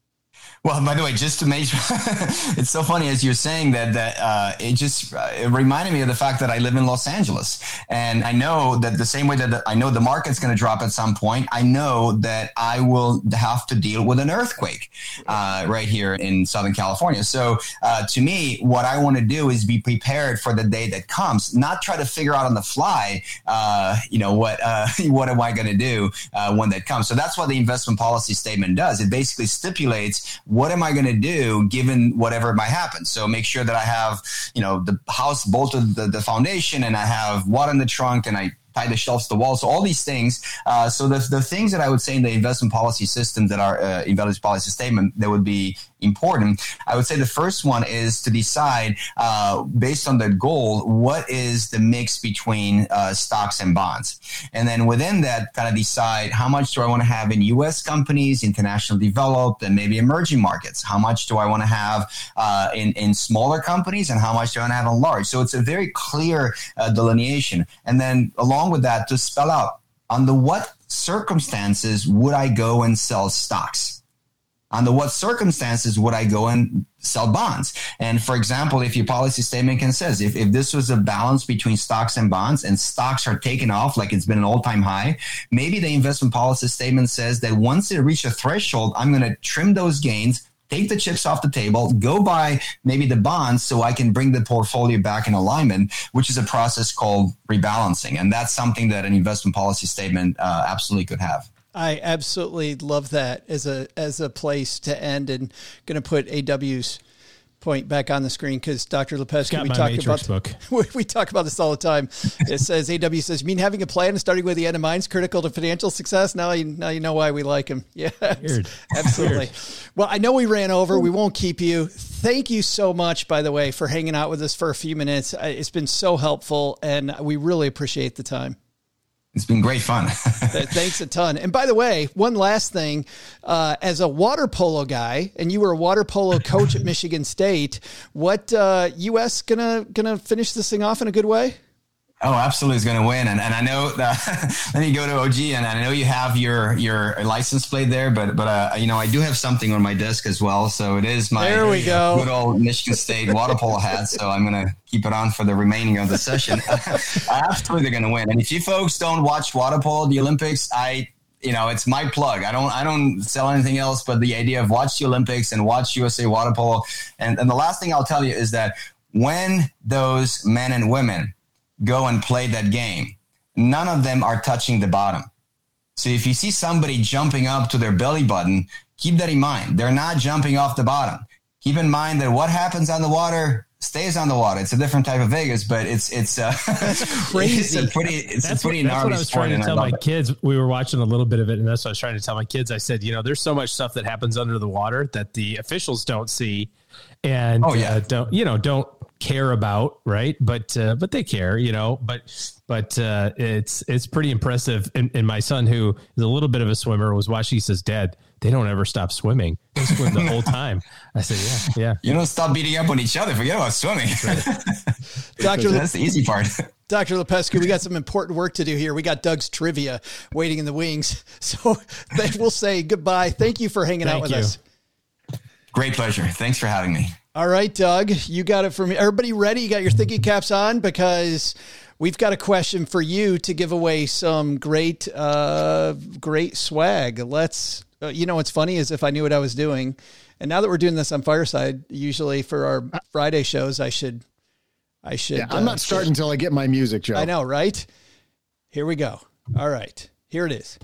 Well, by the way, just to make sure, it's so funny as you're saying that, that uh, it just uh, it reminded me of the fact that I live in Los Angeles. And I know that the same way that the, I know the market's going to drop at some point, I know that I will have to deal with an earthquake uh, right here in Southern California. So uh, to me, what I want to do is be prepared for the day that comes, not try to figure out on the fly, uh, you know, what uh, what am I going to do uh, when that comes. So that's what the investment policy statement does. It basically stipulates, what am I going to do given whatever might happen? So make sure that I have, you know, the house bolted the, the foundation, and I have water in the trunk, and I tie the shelves to the wall. So all these things. Uh, so the the things that I would say in the investment policy system that are uh, investment policy statement that would be important, I would say the first one is to decide uh, based on the goal, what is the mix between uh, stocks and bonds, and then within that, kind of decide how much do I want to have in U S companies, international developed, and maybe emerging markets. How much do I want to have uh, in in smaller companies, and how much do I want to have in large? So it's a very clear uh, delineation, and then along with that, to spell out under what circumstances would I go and sell stocks? Under what circumstances would I go and sell bonds? And for example, if your policy statement can says, if, if this was a balance between stocks and bonds, and stocks are taken off like it's been an all-time high, maybe the investment policy statement says that once it reaches a threshold, I'm going to trim those gains, take the chips off the table, go buy maybe the bonds so I can bring the portfolio back in alignment, which is a process called rebalancing. And that's something that an investment policy statement uh, absolutely could have. I absolutely love that as a as a place to end, and going to put A W's point back on the screen because Doctor Lepesky, we talk about book. we, we talk about this all the time. It says A W says, "You mean having a plan and starting with the end in mind is critical to financial success?" Now you now you know why we like him. Yeah, Weird. absolutely. Weird. Well, I know we ran over. We won't keep you. Thank you so much, by the way, for hanging out with us for a few minutes. It's been so helpful, and we really appreciate the time. It's been great fun. Thanks a ton. And by the way, one last thing, uh, as a water polo guy, and you were a water polo coach at Michigan State, what uh, U S gonna gonna finish this thing off in a good way? Oh, absolutely is going to win. And and I know that, let me go to O G, and I know you have your, your license plate there, but, but, uh, you know, I do have something on my desk as well. So it is my there we go. good old Michigan State water polo hat. So I'm going to keep it on for the remaining of the session. Absolutely. They're going to win. And if you folks don't watch water polo, the Olympics, I, you know, it's my plug. I don't, I don't sell anything else, but the idea of watch the Olympics and watch U S A water polo. And, and the last thing I'll tell you is that when those men and women go and play that game, none of them are touching the bottom. So if you see somebody jumping up to their belly button, keep that in mind. They're not jumping off the bottom. Keep in mind that what happens on the water stays on the water. It's a different type of Vegas, but it's it's uh, that's crazy. It's a pretty it's that's a pretty what, that's gnarly what I was sport, trying to tell my it. kids. We were watching a little bit of it, and that's what I was trying to tell my kids. I said, you know, there's so much stuff that happens under the water that the officials don't see, and oh, yeah. uh, don't you know don't care about, right? But uh, but they care, you know. But but uh, it's it's pretty impressive. And, and my son, who is a little bit of a swimmer, was watching. He says, "Dad, they don't ever stop swimming. They swim the whole time." I said, "Yeah, yeah." You don't stop beating up on each other. Forget about swimming. Doctor That's the easy part. Doctor Lepesky, we got some important work to do here. We got Doug's trivia waiting in the wings. So we'll say goodbye. Thank you for hanging Thank out with you. us. Great pleasure. Thanks for having me. All right, Doug, you got it from me. Everybody ready? You got your thinking caps on, because we've got a question for you to give away some great, uh, great swag. Let's, uh, you know, what's funny is if I knew what I was doing, and now that we're doing this on Fireside, usually for our Friday shows, I should, I should. Yeah, I'm not uh, starting until I get my music, Joe. I know, right? Here we go. All right, here it is.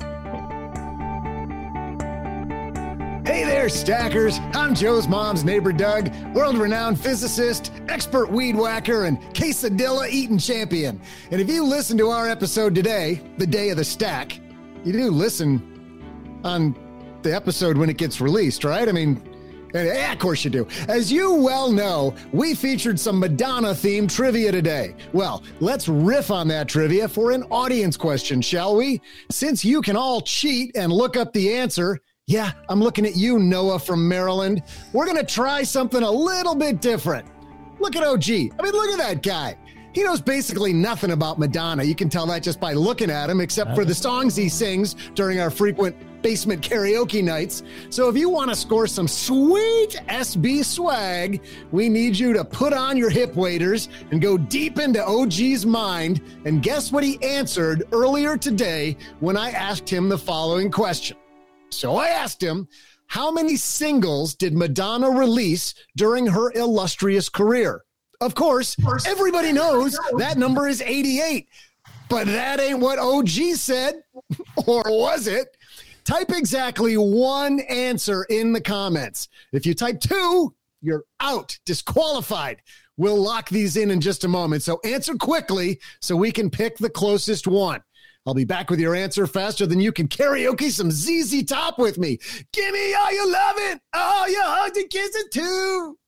Hey there, stackers. I'm Joe's mom's neighbor, Doug, world-renowned physicist, expert weed whacker, and quesadilla eating champion. And if you listen to our episode today, the day of the stack, you do listen on the episode when it gets released, right? I mean, yeah, of course you do. As you well know, we featured some Madonna-themed trivia today. Well, let's riff on that trivia for an audience question, shall we? Since you can all cheat and look up the answer, yeah, I'm looking at you, Noah from Maryland. We're going to try something a little bit different. Look at O G. I mean, look at that guy. He knows basically nothing about Madonna. You can tell that just by looking at him, except for the songs he sings during our frequent basement karaoke nights. So if you want to score some sweet S B swag, we need you to put on your hip waders and go deep into O G's mind and guess what he answered earlier today when I asked him the following question. So I asked him, how many singles did Madonna release during her illustrious career? Of course, everybody knows that number is eighty-eight, but that ain't what O G said, or was it? Type exactly one answer in the comments. If you type two, you're out, disqualified. We'll lock these in in just a moment, so answer quickly so we can pick the closest one. I'll be back with your answer faster than you can karaoke some Z Z Top with me. Give me all you love it, all you hugged and kissed it too.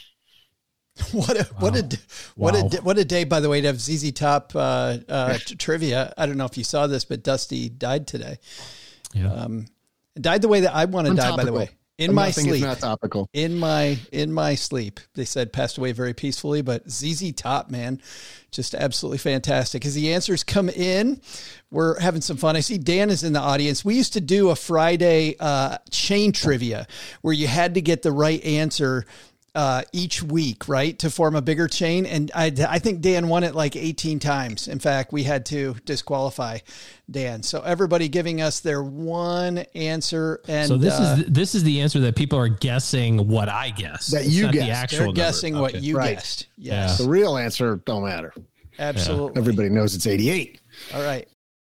What a, what a, what a, what a day, by the way, to have Z Z Top uh, uh, t- trivia. I don't know if you saw this, but Dusty died today. Yeah. Um, died the way that I want to die, by the way. In my sleep, not topical. in my, in my sleep, they said passed away very peacefully, but Z Z Top, man, just absolutely fantastic. As the answers come in, we're having some fun. I see Dan is in the audience. We used to do a Friday uh, chain trivia where you had to get the right answer uh, each week, right, to form a bigger chain. And I, I think Dan won it like eighteen times. In fact, we had to disqualify Dan. So everybody giving us their one answer. And so this uh, is this is the answer that people are guessing what I guess. That It's you not guessed. The actual they're number. guessing what Okay. you Right. guessed. Yes, The real answer don't matter. absolutely. Everybody knows it's eighty-eight. All right.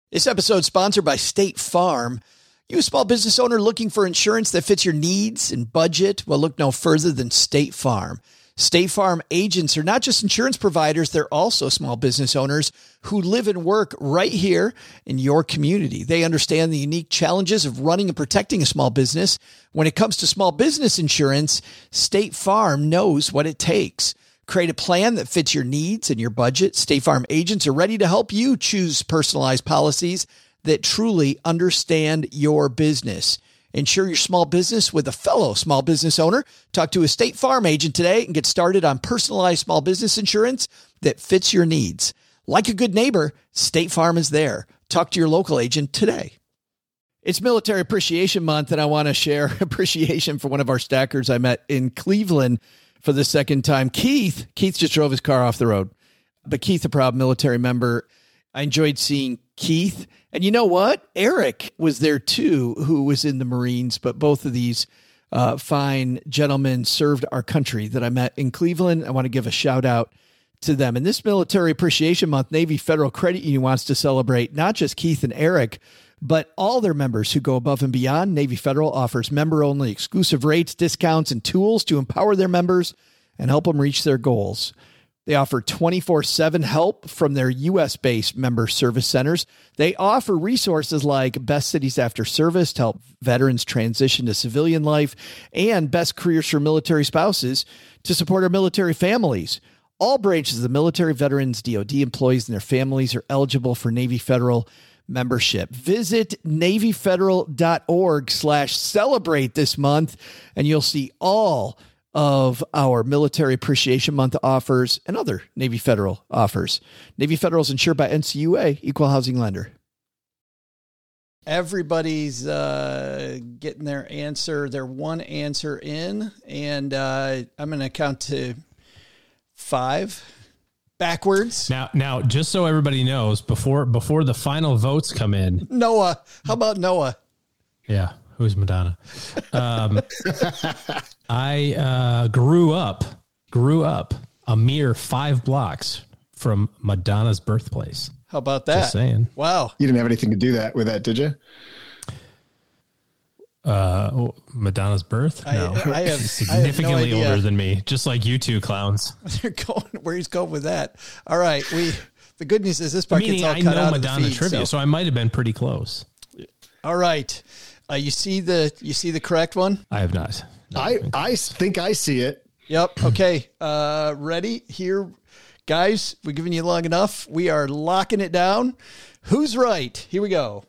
This episode is sponsored by State Farm. You a small business owner looking for insurance that fits your needs and budget? Well, look no further than State Farm. State Farm agents are not just insurance providers, they're also small business owners who live and work right here in your community. They understand the unique challenges of running and protecting a small business. When it comes to small business insurance, State Farm knows what it takes. Create a plan that fits your needs and your budget. State Farm agents are ready to help you choose personalized policies that truly understand your business. Insure your small business with a fellow small business owner. Talk to a State Farm agent today and get started on personalized small business insurance that fits your needs. Like a good neighbor, State Farm is there. Talk to your local agent today. It's Military Appreciation Month, and I want to share appreciation for one of our stackers I met in Cleveland for the second time. Keith, Keith just drove his car off the road, but Keith, a proud military member. I enjoyed seeing Keith. And you know what? Eric was there too, who was in the Marines, but both of these uh, fine gentlemen served our country that I met in Cleveland. I want to give a shout out to them. And this Military Appreciation Month, Navy Federal Credit Union wants to celebrate not just Keith and Eric, but all their members who go above and beyond. Navy Federal offers member-only exclusive rates, discounts, and tools to empower their members and help them reach their goals. They offer twenty-four seven help from their U S-based member service centers. They offer resources like Best Cities After Service to help veterans transition to civilian life and Best Careers for Military Spouses to support our military families. All branches of the military, veterans, D O D employees, and their families are eligible for Navy Federal membership. Visit NavyFederal.org slash celebrate this month, and you'll see all of our Military Appreciation Month offers and other Navy Federal offers. Navy Federal is insured by N C U A, Equal Housing Lender. Everybody's uh, getting their answer, their one answer in, and uh, I'm going to count to five. Backwards. Now, now, just so everybody knows, before before the final votes come in, Noah. How about Noah? Yeah, who's Madonna? Um, I uh, grew up, grew up a mere five blocks from Madonna's birthplace. How about that? Just saying. Wow. You didn't have anything to do that with that, did you? Uh, oh, Madonna's birth? No, I, I have significantly I have no older than me, just like you two clowns. They're going where he's going with that. All right, we. The good news is this part Meaning gets all I cut know out Madonna of the feed, trivia, so. so I might have been pretty close. All right, uh, you see the you see the correct one. I have not. No, I I think I see it. Yep. Okay. Uh, ready here, guys. We're giving you long enough. We are locking it down. Who's right? Here we go.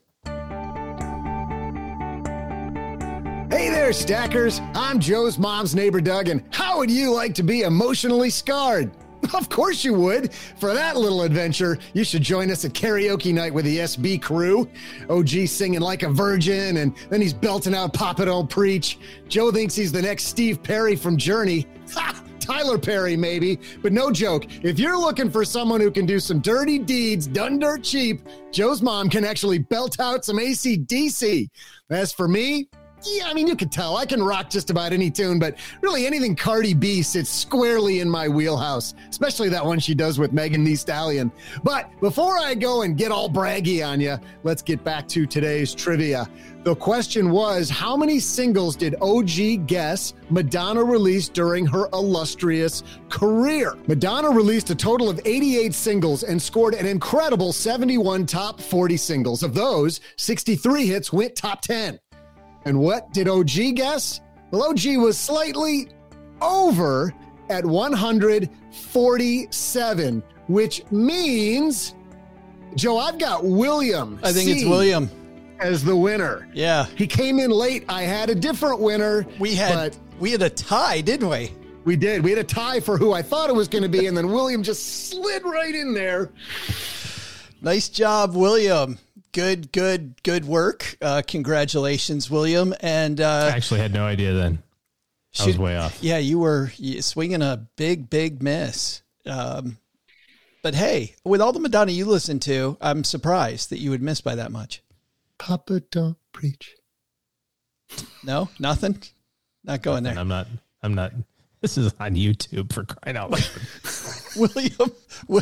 Hey there, stackers. I'm Joe's mom's neighbor, Doug, and how would you like to be emotionally scarred? Of course you would. For that little adventure, you should join us at karaoke night with the S B crew. O G singing Like a Virgin, and then he's belting out Papa Don't Preach. Joe thinks he's the next Steve Perry from Journey. Ha! Tyler Perry, maybe. But no joke, if you're looking for someone who can do some dirty deeds done dirt cheap, Joe's mom can actually belt out some A C D C. As for me, yeah, I mean, you can tell I can rock just about any tune, but really anything Cardi B sits squarely in my wheelhouse, especially that one she does with Megan Thee Stallion. But before I go and get all braggy on you, let's get back to today's trivia. The question was, how many singles did O G guess Madonna released during her illustrious career? Madonna released a total of eighty-eight singles and scored an incredible seventy-one top forty singles. Of those, sixty-three hits went top ten. And what did O G guess? Well, O G was slightly over at one hundred forty-seven, which means, Joe, I've got William. I think C it's William as the winner. Yeah. He came in late. I had a different winner. We had but we had a tie, didn't we? We did. We had a tie for who I thought it was going to be, and then William just slid right in there. Nice job, William. Good, good, good work. Uh, congratulations, William. And uh, I actually had no idea then. I was way off. Yeah, you were swinging a big, big miss. Um, but hey, with all the Madonna you listen to, I'm surprised that you would miss by that much. Papa Don't Preach. No, nothing. Not going there. I'm not. I'm not. This is on YouTube for crying out loud. William,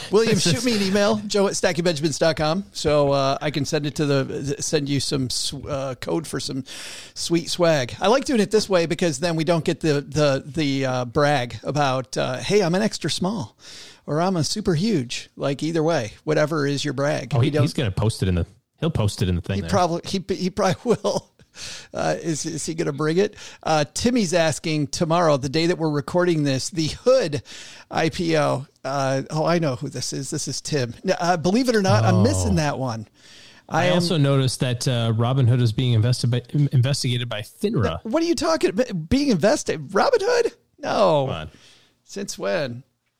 William, shoot me an email, joe at stacky benjamins dot com, so uh, I can send it to the send you some uh, code for some sweet swag. I like doing it this way because then we don't get the the the uh, brag about uh, hey, I'm an extra small or I'm a super huge. Like either way, whatever is your brag. Oh, he, he's going to post it in the. He'll post it in the thing. He there. probably he he probably will. Uh, is, is he going to bring it? Uh, Timmy's asking tomorrow, the day that we're recording this, the Hood I P O. Uh, oh, I know who this is. This is Tim. Uh, believe it or not, oh. I'm missing that one. I, I am, also noticed that uh, Robinhood is being invested by, investigated by FINRA. What are you talking about? Being invested? Robinhood? No. Since when?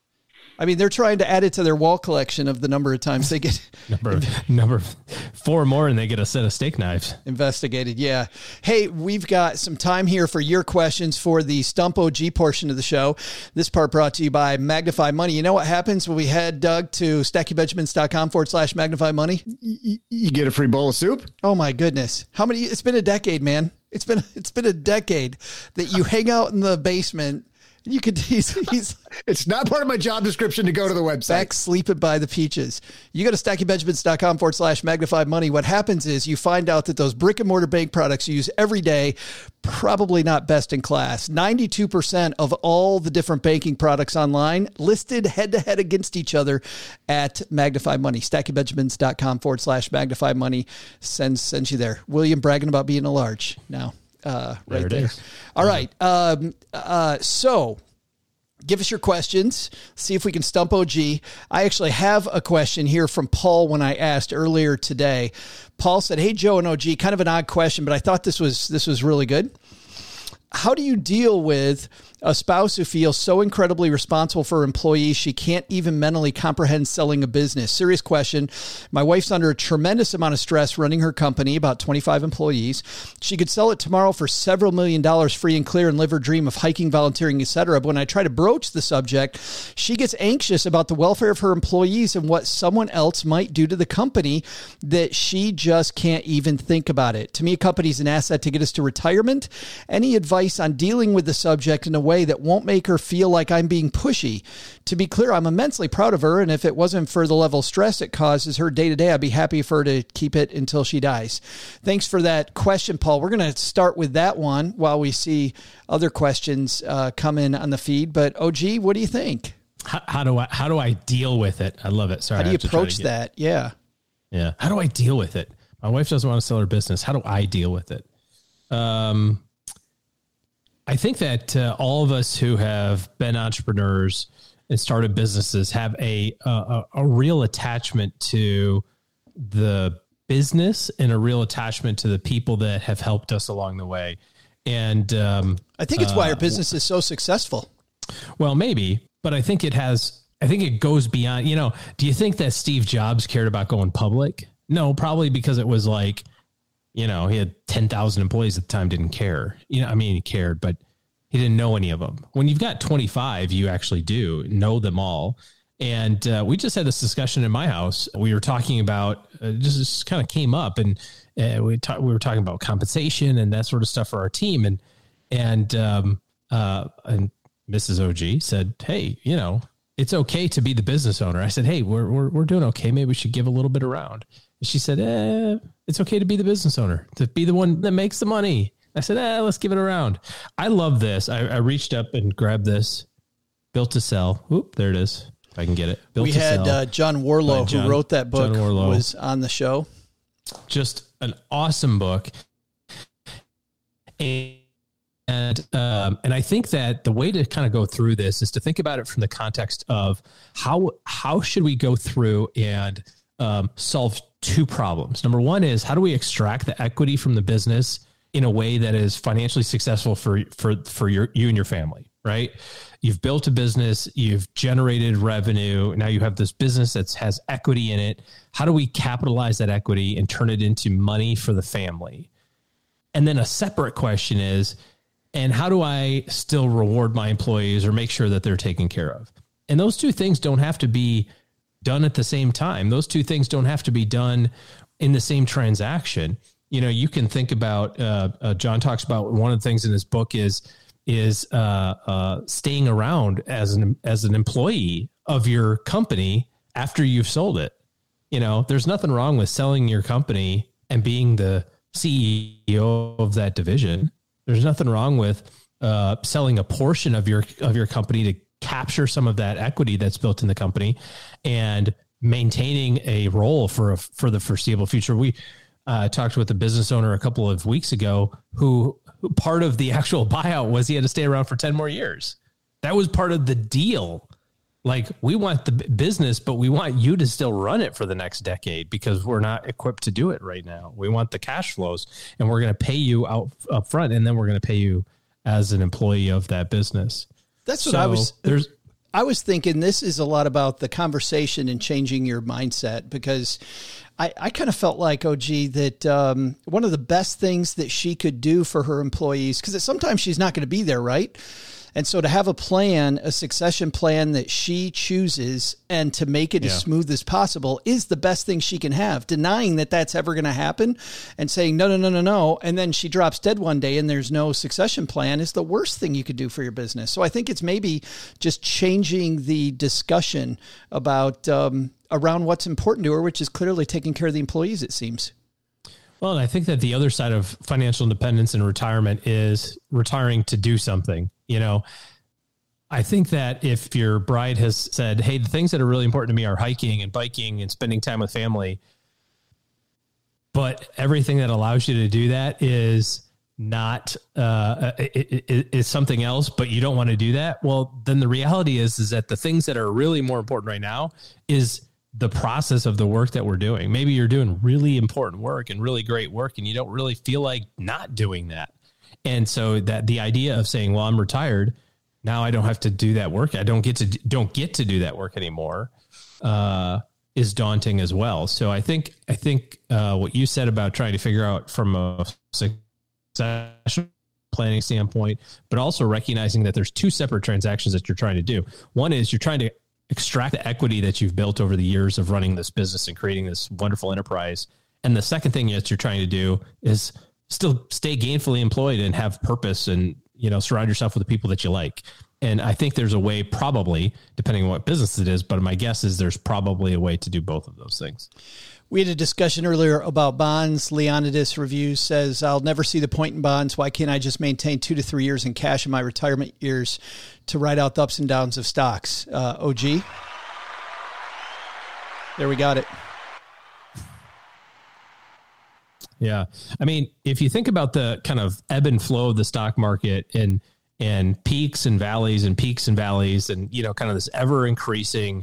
I mean, they're trying to add it to their wall collection of the number of times they get number number four more and they get a set of steak knives investigated. Yeah. Hey, we've got some time here for your questions for the Stump O G portion of the show. This part brought to you by Magnify Money. You know what happens when we head, Doug, to stackybenjamins.com forward slash Magnify Money? You, you get a free bowl of soup. Oh my goodness. How many? It's been a decade, man. It's been, it's been a decade that you hang out in the basement. You could, he's, he's, it's not part of my job description to go to the website. Back sleeping by the peaches. You go to stackybenjamins.com forward slash magnified money. What happens is you find out that those brick and mortar bank products you use every day, probably not best in class. ninety-two percent of all the different banking products online listed head to head against each other at Magnify Money. stackybenjamins.com forward slash magnify money sends, sends you there. William bragging about being a large now. Uh, right there. there. All right. Um, uh, so give us your questions. See if we can stump O G. I actually have a question here from Paul when I asked earlier today. Paul said, hey, Joe and O G, kind of an odd question, but I thought this was, this was really good. How do you deal with a spouse who feels so incredibly responsible for her employees she can't even mentally comprehend selling a business? Serious question. My wife's under a tremendous amount of stress running her company, about twenty-five employees. She could sell it tomorrow for several million dollars free and clear and live her dream of hiking, volunteering, et cetera. But when I try to broach the subject, she gets anxious about the welfare of her employees and what someone else might do to the company that she just can't even think about it. To me, a company's an asset to get us to retirement. Any advice on dealing with the subject in a way that won't make her feel like I'm being pushy? To be clear, I'm immensely proud of her, and if it wasn't for the level of stress it causes her day to day, I'd be happy for her to keep it until she dies. Thanks for that question, Paul. We're going to start with that one while we see other questions uh, come in on the feed. But O G, what do you think? How, how do I how do I deal with it? I love it. Sorry, how do you approach that? Yeah, yeah. How do I deal with it? My wife doesn't want to sell her business. How do I deal with it? Um. I think that uh, all of us who have been entrepreneurs and started businesses have a, a a real attachment to the business and a real attachment to the people that have helped us along the way. And um, I think it's uh, why our business is so successful. Well, maybe, but I think it has. I think it goes beyond. You know, do you think that Steve Jobs cared about going public? No, probably because it was like, you know, he had ten thousand employees at the time, didn't care. You know, I mean, he cared, but he didn't know any of them. When you've got twenty-five, you actually do know them all. And uh, we just had this discussion in my house. We were talking about, uh, just, just kind of came up, and uh, we ta- we were talking about compensation and that sort of stuff for our team. And, and, um, uh, and Missus O G said, hey, you know, it's okay to be the business owner. I said, hey, we're, we're, we're doing okay. Maybe we should give a little bit around. And she said, eh, it's okay to be the business owner, to be the one that makes the money. I said, eh, let's give it around. I love this. I, I reached up and grabbed this. Built to Sell. Oop, there it is. If I can get it. Built we to had Sell uh, John Warlow, John, who wrote that book, was on the show. Just an awesome book. And and, um, and I think that the way to kind of go through this is to think about it from the context of how how should we go through and um, solve two problems. Number one is, how do we extract the equity from the business in a way that is financially successful for, for, for your, you and your family, right? You've built a business, you've generated revenue. Now you have this business that has equity in it. How do we capitalize that equity and turn it into money for the family? And then a separate question is, and how do I still reward my employees or make sure that they're taken care of? And those two things don't have to be done at the same time. Those two things don't have to be done in the same transaction. You know, you can think about, uh, uh, John talks about one of the things in his book is, is uh, uh, staying around as an, as an employee of your company after you've sold it. You know, there's nothing wrong with selling your company and being the C E O of that division. There's nothing wrong with uh, selling a portion of your of your company to capture some of that equity that's built in the company and maintaining a role for a, for the foreseeable future. We uh, talked with a business owner a couple of weeks ago who, who part of the actual buyout was he had to stay around for ten more years. That was part of the deal. Like, we want the business, but we want you to still run it for the next decade because we're not equipped to do it right now. We want the cash flows, and we're going to pay you out up front, and then we're going to pay you as an employee of that business. That's what so I was. There's, I was thinking this is a lot about the conversation and changing your mindset, because I, I kind of felt like, oh, gee, that um, one of the best things that she could do for her employees, because sometimes she's not going to be there, right? And so to have a plan, a succession plan that she chooses and to make it yeah. as smooth as possible is the best thing she can have. Denying that that's ever going to happen and saying, no, no, no, no, no. And then she drops dead one day and there's no succession plan is the worst thing you could do for your business. So I think it's maybe just changing the discussion about um, around what's important to her, which is clearly taking care of the employees, it seems. Well, and I think that the other side of financial independence and retirement is retiring to do something. You know, I think that if your bride has said, hey, the things that are really important to me are hiking and biking and spending time with family, but everything that allows you to do that is not, uh, it, it, it's something else, but you don't want to do that. Well, then the reality is, is that the things that are really more important right now is the process of the work that we're doing. Maybe you're doing really important work and really great work, and you don't really feel like not doing that. And so that the idea of saying, well, I'm retired now, I don't have to do that work. I don't get to, don't get to do that work anymore, uh, is daunting as well. So I think, I think, uh, what you said about trying to figure out from a succession planning standpoint, but also recognizing that there's two separate transactions that you're trying to do. One is you're trying to extract the equity that you've built over the years of running this business and creating this wonderful enterprise. And the second thing that you're trying to do is still stay gainfully employed and have purpose and, you know, surround yourself with the people that you like. And I think there's a way, probably, depending on what business it is, but my guess is there's probably a way to do both of those things. We had a discussion earlier about bonds. Leonidas Reviews says, I'll never see the point in bonds. Why can't I just maintain two to three years in cash in my retirement years to ride out the ups and downs of stocks? Uh, O G? There we got it. Yeah. I mean, if you think about the kind of ebb and flow of the stock market and, and peaks and valleys and peaks and valleys and, you know, kind of this ever increasing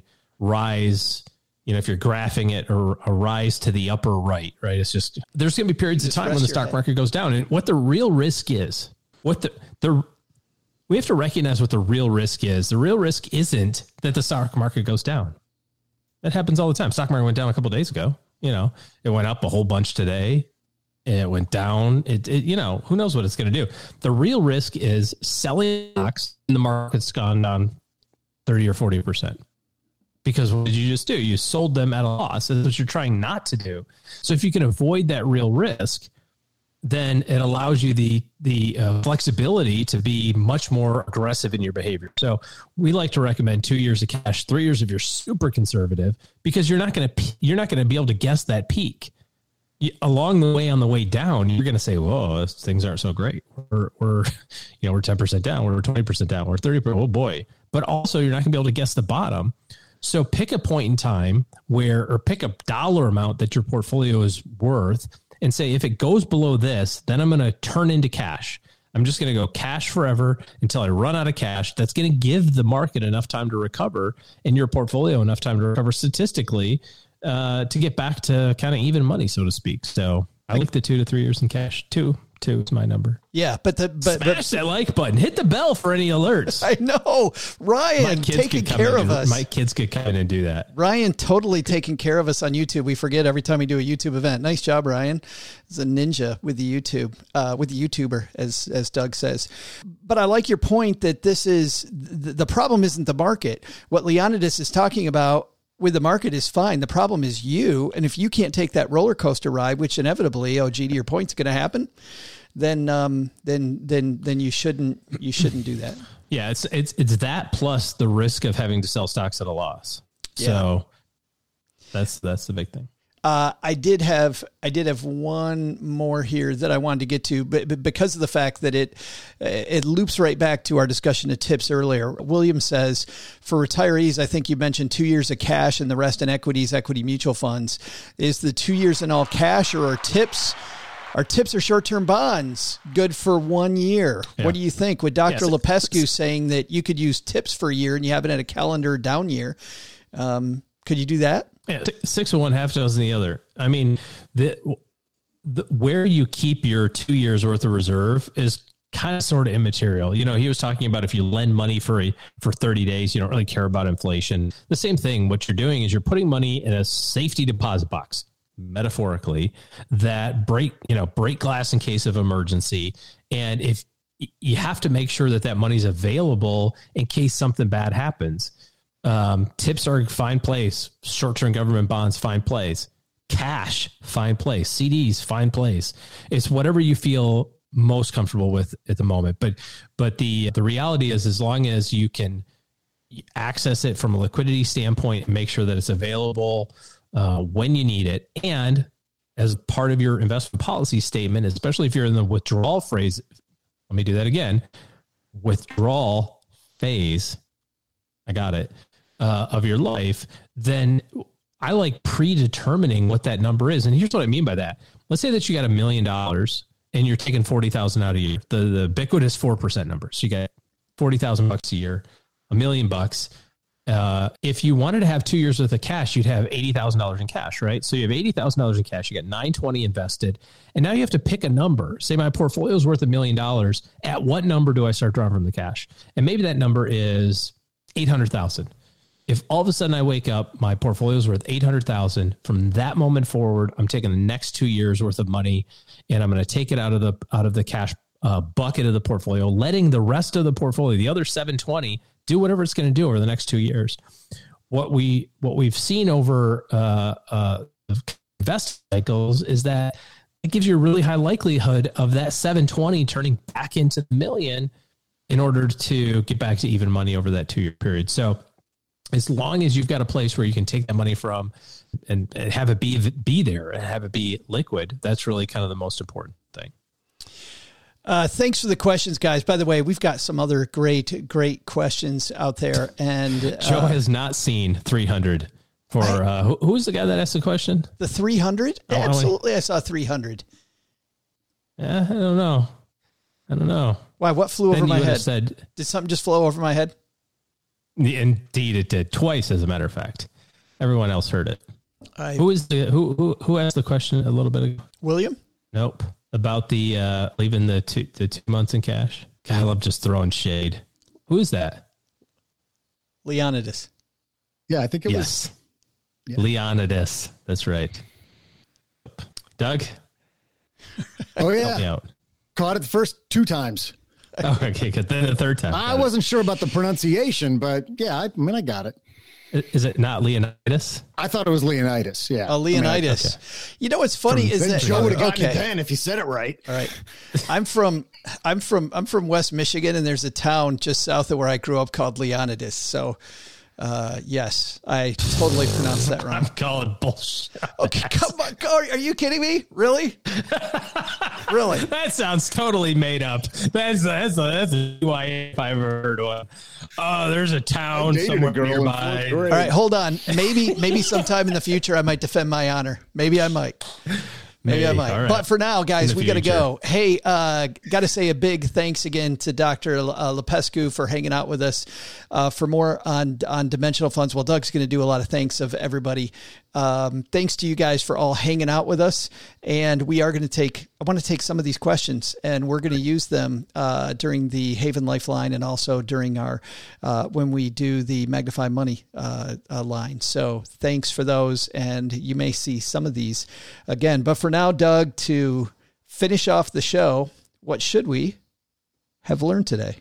rise, you know, if you're graphing it, or a rise to the upper right, right? It's just, there's going to be periods of time when the stock market goes down, and what the real risk is, what the, the, we have to recognize what the real risk is. The real risk isn't that the stock market goes down. That happens all the time. Stock market went down a couple of days ago. You know, it went up a whole bunch today. It went down. It, it, you know, who knows what it's going to do. The real risk is selling stocks and the market's gone down thirty or forty percent. Because what did you just do? You sold them at a loss. That's what you're trying not to do. So if you can avoid that real risk, then it allows you the the uh, flexibility to be much more aggressive in your behavior. So we like to recommend two years of cash, three years if you're super conservative, because you're not going to you're not going to be able to guess that peak. You, along the way, on the way down, you're going to say, "Whoa, things aren't so great. We're we're you know we're ten percent down. We're twenty percent down. We're thirty percent. Oh boy!" But also, you're not going to be able to guess the bottom. So pick a point in time where, or pick a dollar amount that your portfolio is worth, and say, if it goes below this, then I'm going to turn into cash. I'm just going to go cash forever until I run out of cash. That's going to give the market enough time to recover, and your portfolio enough time to recover statistically uh, to get back to kind of even money, so to speak. So I like the two to three years in cash. Two, two is my number. Yeah, but the but smash but, that like button, hit the bell for any alerts. I know, Ryan taking care of and, us. My kids could come in and do that. Ryan totally taking care of us on YouTube. We forget every time we do a YouTube event. Nice job, Ryan. He's a ninja with the YouTube, uh, with the YouTuber, as as Doug says. But I like your point that this is the, the problem isn't the market. What Leonidas is talking about with the market is fine. The problem is you. And if you can't take that roller coaster ride, which inevitably, oh, gee, to your point, is going to happen, then, um, then, then, then you shouldn't, you shouldn't do that. Yeah. It's, it's, it's that plus the risk of having to sell stocks at a loss. Yeah. So That's that's the big thing. Uh, I did have I did have one more here that I wanted to get to, but, but because of the fact that it it loops right back to our discussion of tips earlier. William says, for retirees, I think you mentioned two years of cash and the rest in equities, equity mutual funds. Is the two years in all cash, or are tips? Are tips or short-term bonds good for one year? Yeah. What do you think? With Doctor Yes, Lepescu saying that you could use tips for a year and you haven't had a calendar down year, um, could you do that? Yeah, six of one, half dozen the other. I mean, the, the where you keep your two years worth of reserve is kind of sort of immaterial. You know, he was talking about if you lend money for a, for thirty days, you don't really care about inflation. The same thing. What you're doing is you're putting money in a safety deposit box, metaphorically, that break, you know, break glass in case of emergency. And if you have to make sure that that money's available in case something bad happens. Um, tips are fine place. Short-term government bonds, fine place. Cash, fine place. C Ds, fine place. It's whatever you feel most comfortable with at the moment. But, but the, the reality is, as long as you can access it from a liquidity standpoint and make sure that it's available uh, when you need it, and as part of your investment policy statement, especially if you're in the withdrawal phase, let me do that again, withdrawal phase, I got it, uh, of your life, then I like predetermining what that number is. And here's what I mean by that. Let's say that you got a million dollars and you're taking forty thousand out a year. The, the ubiquitous four percent number. So you got forty thousand bucks a year, a million bucks. Uh, if you wanted to have two years worth of cash, you'd have eighty thousand dollars in cash, right? So you have eighty thousand dollars in cash, you got nine twenty invested. And now you have to pick a number. Say my portfolio is worth a million dollars. At what number do I start drawing from the cash? And maybe that number is eight hundred thousand. If all of a sudden I wake up, my portfolio is worth eight hundred thousand, from that moment forward, I'm taking the next two years worth of money and I'm going to take it out of the, out of the cash uh, bucket of the portfolio, letting the rest of the portfolio, the other seven twenty, do whatever it's going to do over the next two years. What we, what we've seen over uh, uh, investment cycles is that it gives you a really high likelihood of that seven twenty turning back into the million in order to get back to even money over that two year period. So as long as you've got a place where you can take that money from and, and have it be, be there and have it be liquid, that's really kind of the most important thing. Uh, thanks for the questions, guys. By the way, we've got some other great, great questions out there. And uh, Joe has not seen three hundred for, I, uh, who, who's the guy that asked the question? The three hundred? Oh, absolutely. I saw three hundred. Yeah, I don't know. I don't know. Why? What flew then over my head? Said, did something just flow over my head? Indeed, it did. Twice, as a matter of fact. Everyone else heard it. I, who is the who who who asked the question a little bit ago? William? Nope. About the uh, leaving the two the two months in cash. God, I love just throwing shade. Who is that? Leonidas. Yeah, I think it yes. was yeah. Leonidas. That's right. Doug? Oh yeah. Help me out. Caught it the first two times. Oh, okay, good. Then the third time. I wasn't it. sure about the pronunciation, but yeah, I, I mean, I got it. Is it not Leonidas? I thought it was Leonidas. Yeah. Oh, Leonidas. I mean, okay. You know what's funny from, is that Joe would have gotten okay. it then if he said it right. All right. I'm from I'm from I'm from West Michigan, and there's a town just south of where I grew up called Leonidas. So uh, yes, I totally pronounced that wrong. I'm calling bullshit. Okay, come on. Are you kidding me? Really? Really? That sounds totally made up. That's that's a, that's a U I A if I've ever heard one. Oh, there's a town somewhere nearby. All right, hold on. Maybe maybe sometime in the future I might defend my honor. Maybe I might. Maybe, Maybe I might. Right. But for now, guys, we got to go. Hey, uh, got to say a big thanks again to Doctor Lepescu for hanging out with us. Uh, for more on, on dimensional funds, well, Doug's going to do a lot of thanks of everybody. Um, thanks to you guys for all hanging out with us. And we are going to take, I want to take some of these questions and we're going to use them uh, during the Haven Lifeline and also during our, uh, when we do the Magnify Money uh, uh, line. So thanks for those. And you may see some of these again, but for now, Doug, to finish off the show, what should we have learned today?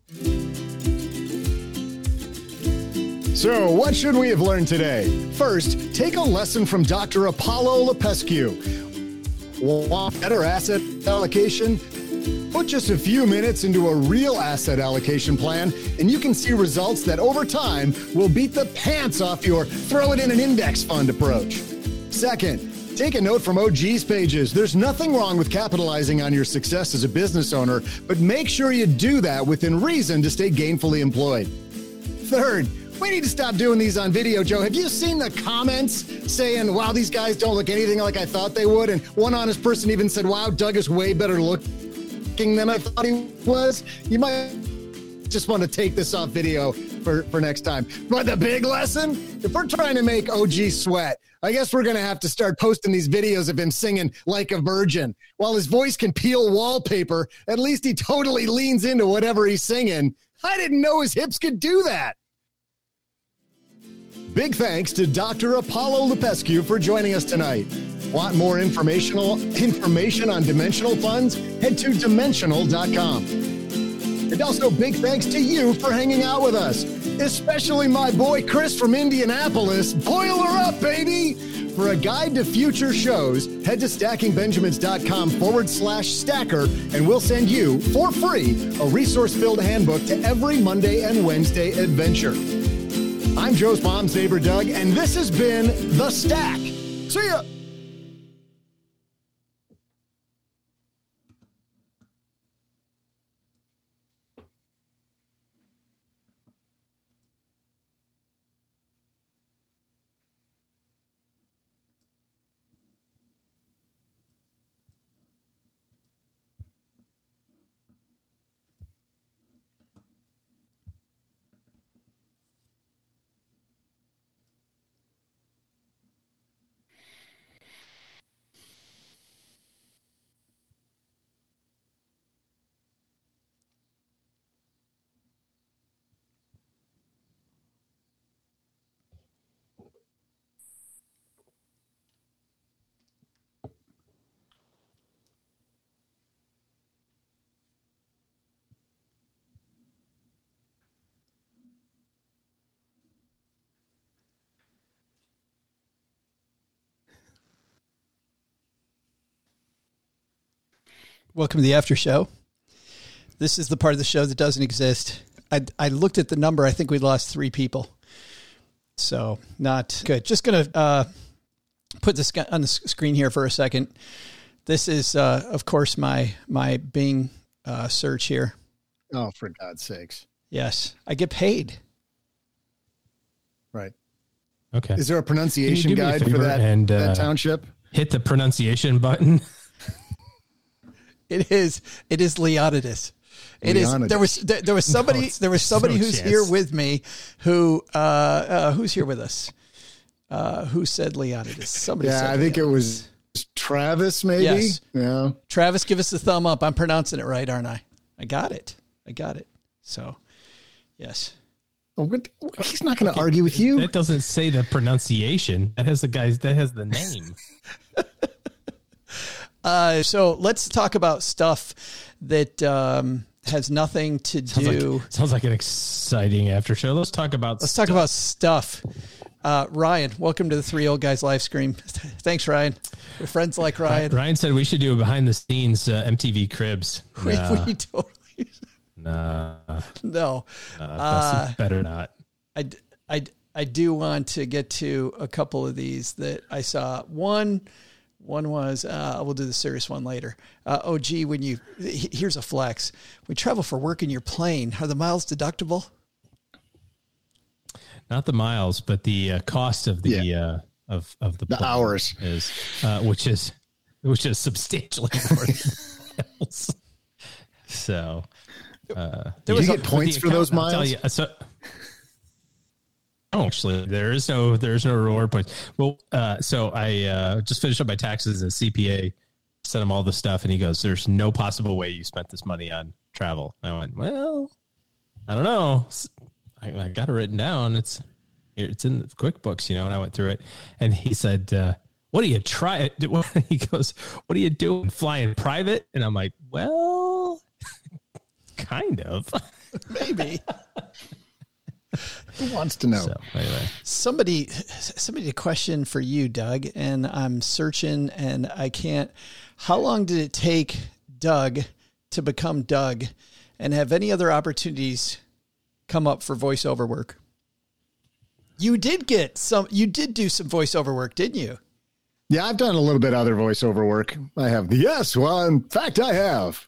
So what should we have learned today? First, take a lesson from Doctor Apollo Lepescu. Want better asset allocation? Put just a few minutes into a real asset allocation plan, and you can see results that over time will beat the pants off your throw it in an index fund approach. Second, take a note from O G's pages. There's nothing wrong with capitalizing on your success as a business owner, but make sure you do that within reason to stay gainfully employed. Third, we need to stop doing these on video, Joe. Have you seen the comments saying, wow, these guys don't look anything like I thought they would? And one honest person even said, wow, Doug is way better looking than I thought he was. You might just want to take this off video for, for next time. But the big lesson, if we're trying to make O G sweat, I guess we're going to have to start posting these videos of him singing like a virgin. While his voice can peel wallpaper, at least he totally leans into whatever he's singing. I didn't know his hips could do that. Big thanks to Doctor Apollo Lupescu for joining us tonight. Want more informational information on dimensional funds? Head to dimensional dot com. And also big thanks to you for hanging out with us, especially my boy Chris from Indianapolis. Boil her up, baby! For a guide to future shows, head to stacking benjamins dot com forward slash stacker, and we'll send you, for free, a resource-filled handbook to every Monday and Wednesday adventure. I'm Joe's mom's neighbor, Doug, and this has been The Stack. See ya! Welcome to the after show. This is the part of the show that doesn't exist. I, I looked at the number. I think we lost three people. So not good. Just going to uh, put this on the screen here for a second. This is, uh, of course, my my Bing uh, search here. Oh, for God's sakes. Yes. I get paid. Right. Okay. Is there a pronunciation guide for that, and, uh, that township? Hit the pronunciation button. It is. It is Leonidas. It Leonidas. is. There was. There, there was somebody. No, there was somebody no who's chance. here with me. Who? Uh, uh, who's here with us? Uh, who said Leonidas? Somebody. Yeah, said I think Leonidas. it was Travis. Maybe. Yes. Yeah. Travis, give us a thumb up. I'm pronouncing it right, aren't I? I got it. I got it. So, yes. Oh, what- he's not going to argue with you. That doesn't say the pronunciation. That has the guys. That has the name. Uh, so let's talk about stuff that um, has nothing to Sounds do. like, sounds like an exciting after show. Let's talk about. Let's talk about stuff. Uh, Ryan, welcome to the Three Old Guys live stream. Thanks, Ryan. We're friends like Ryan. Ryan said we should do a behind the scenes uh, M T V Cribs. We, Nah, we totally nah, no. nah, Uh, best- better not. I, I, I do want to get to a couple of these that I saw. One, one was, uh, we'll do the serious one later. Uh, oh, gee, when you, here's a flex. We travel for work in your plane. Are the miles deductible? Not the miles, but the uh, cost of the Yeah. uh, of of the, The plane hours. is uh, which is which is substantially more than miles. So, uh, Do you get points for those I'll tell miles? you, uh, so, oh, actually, there is no there is no reward points. Well, uh, so I uh, just finished up my taxes as a C P A. Sent him all the stuff, and he goes, "There's no possible way you spent this money on travel." I went, "Well, I don't know. I, I got it written down. It's it's in the QuickBooks, you know." And I went through it, and he said, uh, "What do you try?" He goes, "What do you do? Flying private?" And I'm like, "Well, kind of, Maybe. Who wants to know? So anyway, Somebody, somebody a question for you, Doug, and I'm searching and I can't. How long did it take Doug to become Doug, and have any other opportunities come up for voiceover work? You did get some, you did do some voiceover work, didn't you? Yeah, I've done a little bit of other voiceover work. I have. Yes, well, in fact, I have.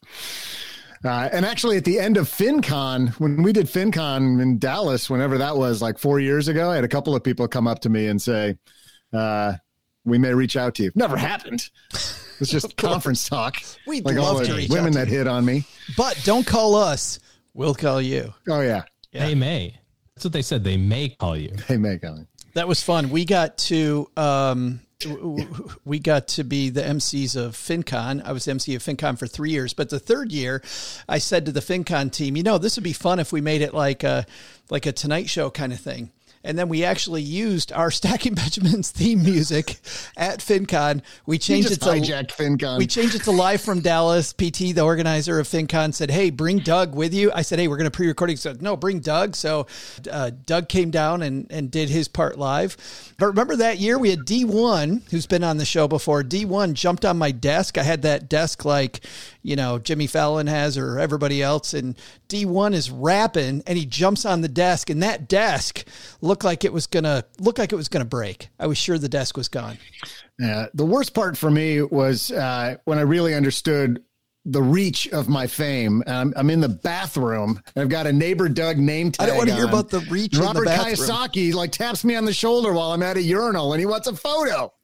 Uh, and actually, at the end of FinCon, when we did FinCon in Dallas, whenever that was, like four years ago, I had a couple of people come up to me and say, uh, we may reach out to you. Never happened. It's just conference talk. We'd like love all to the reach women out to that you. hit on me. But don't call us. We'll call you. Oh, yeah. Yeah. They may. That's what they said. They may call you. They may call me. That was fun. We got to um, w- w- we got to be the M Cs of FinCon. I was M C of FinCon for three years, but the third year, I said to the FinCon team, you know, this would be fun if we made it like a like a Tonight Show kind of thing. And then we actually used our Stacking Benjamins theme music at FinCon. We changed You it just to hijacked FinCon. We changed it to Live from Dallas. P T, the organizer of FinCon, said, hey, bring Doug with you. I said, hey, we're going to pre-recording. He said, no, bring Doug. So uh, Doug came down and, and did his part live. But remember that year we had D one, who's been on the show before. D one jumped on my desk. I had that desk like, you know, Jimmy Fallon has or everybody else. And D one is rapping and he jumps on the desk, and that desk looked like it was going to look like it was going to break. I was sure the desk was gone. Yeah. The worst part for me was uh, when I really understood the reach of my fame. I'm, I'm in the bathroom and I've got a Neighbor Doug name tag. I don't want to hear on. about the reach Robert in the bathroom. Kiyosaki like taps me on the shoulder while I'm at a urinal and he wants a photo.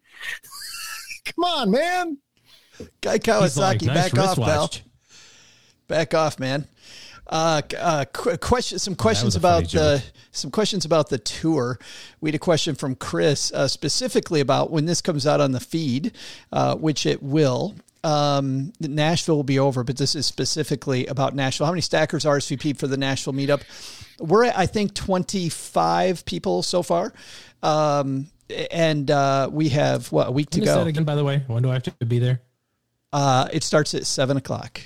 Come on, man. Guy He's Kawasaki, like, nice back off, pal. wristwatch. Back off, man. Uh, uh, qu- question, some questions a funny about the, joke. some questions about the tour. We had a question from Chris, uh, specifically about when this comes out on the feed, uh, which it will. Um, Nashville will be over, but this is specifically about Nashville. How many stackers R S V P for the Nashville meetup? We're at, I think, twenty-five people so far. Um, and, uh, we have what, a week to When is go. that again, by the way? When do I have to be there? Uh, it starts at seven o'clock.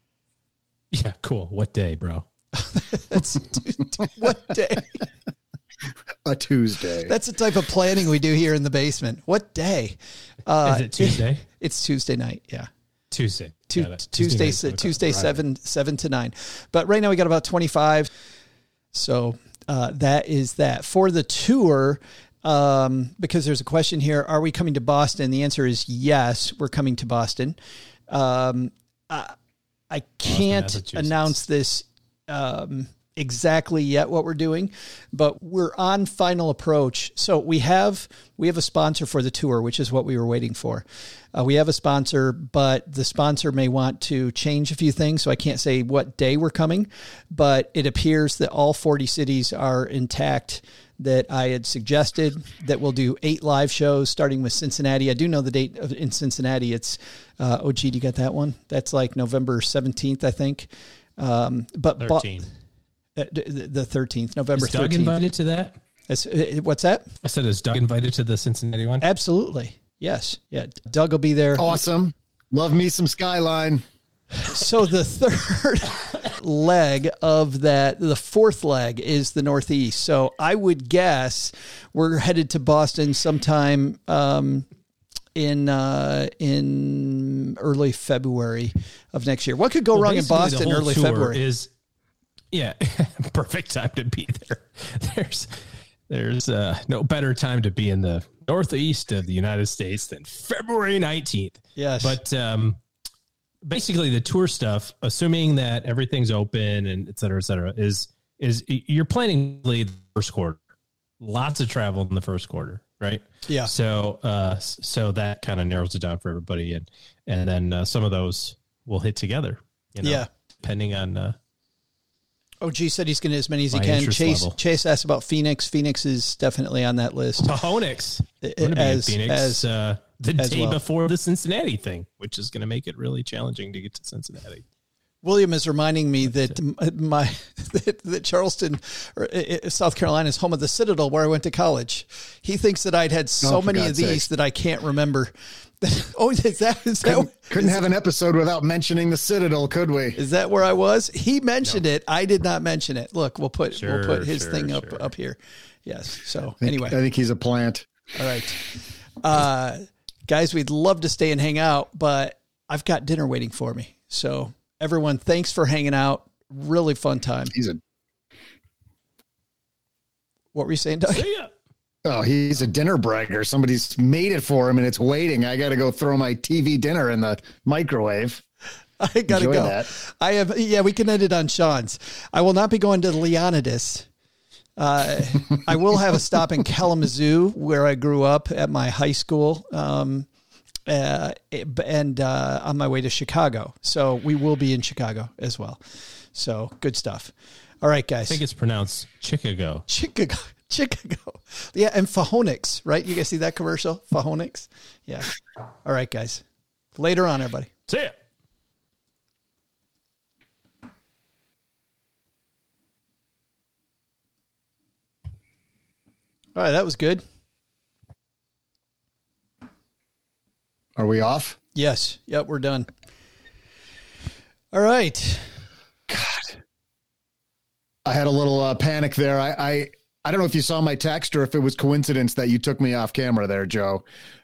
Yeah, cool. What day, bro? That's what day? A Tuesday. That's the type of planning we do here in the basement. What day? Uh, Is it Tuesday? It's Tuesday night. Yeah. Tuesday. Tu- Got it. Tuesday, night, Tuesday, okay. Tuesday Right. seven, seven to nine. But right now we got about twenty-five. So uh, that is that for the tour. Um, because there's a question here. Are we coming to Boston? The answer is yes, we're coming to Boston. Um, I, I can't Massachusetts. announce this, um, exactly yet what we're doing, but we're on final approach. So we have, we have a sponsor for the tour, which is what we were waiting for. Uh, we have a sponsor, but the sponsor may want to change a few things. So I can't say what day we're coming, but it appears that all forty cities are intact that I had suggested, that we'll do eight live shows starting with Cincinnati. I do know the date of, in Cincinnati. It's, uh, oh gee, do you got that one? That's like November seventeenth, I think. Um, but, but thirteen. uh, the thirteenth, November Is Doug thirteenth. invited to that? It's, uh, what's that? I said, is Doug invited to the Cincinnati one? Absolutely. Yes. Yeah. Doug will be there. Awesome. Love me some Skyline. So the third leg of that, the fourth leg is the Northeast. So I would guess we're headed to Boston sometime um, in uh, in early February of next year. What could go Well, wrong in basically, Boston the whole early tour February? Is yeah, perfect time to be there. There's there's uh, no better time to be in the Northeast of the United States than February nineteenth. Yes. But um, basically the tour stuff, assuming that everything's open and et cetera, et cetera, is, is you're planning the first quarter, lots of travel in the first quarter. Right. Yeah. So, uh, so that kind of narrows it down for everybody. And, and then uh, some of those will hit together, you know, Yeah. depending on, uh, O G said he's going to as many as he My can. interest Chase level. Chase asked about Phoenix. Phoenix is definitely on that list. Pahonix. We're going to be As- in Phoenix as- uh, the as day well. before the Cincinnati thing, which is going to make it really challenging to get to Cincinnati. William is reminding me that my that, that Charleston, or uh, South Carolina, is home of the Citadel where I went to college. He thinks that I'd had so Oh, for many God's of these sake. that I can't remember. Oh, is that is Couldn't, that couldn't have an episode without mentioning the Citadel, could we? is that where I was? He mentioned it. I did not mention it. Look, we'll put Sure, we'll put his sure, thing up sure. up here. Yes. So I think- anyway, I think he's a plant. all right, uh, guys, we'd love to stay and hang out, but I've got dinner waiting for me. So Everyone, thanks for hanging out. Really fun time. He's a. What were you saying, Doug? See ya. Oh, he's a dinner bragger. Somebody's made it for him and it's waiting. I got to go throw my T V dinner in the microwave. I got to go. That. I have, yeah, we can end it on Sean's. I will not be going to Leonidas. Uh, I will have a stop in Kalamazoo, where I grew up at my high school, um, uh, and uh, on my way to Chicago. So we will be in Chicago as well. So good stuff. All right, guys. I think it's pronounced Chicago. Chicago. Chicago. Yeah, and Fahonix, right? You guys see that commercial? Fahonix? Yeah. All right, guys. Later on, everybody. See ya. All right, that was good. Are we off? Yes. Yep, we're done. All right. God. I had a little uh, panic there. I, I I don't know if you saw my text or if it was coincidence that you took me off camera there, Joe.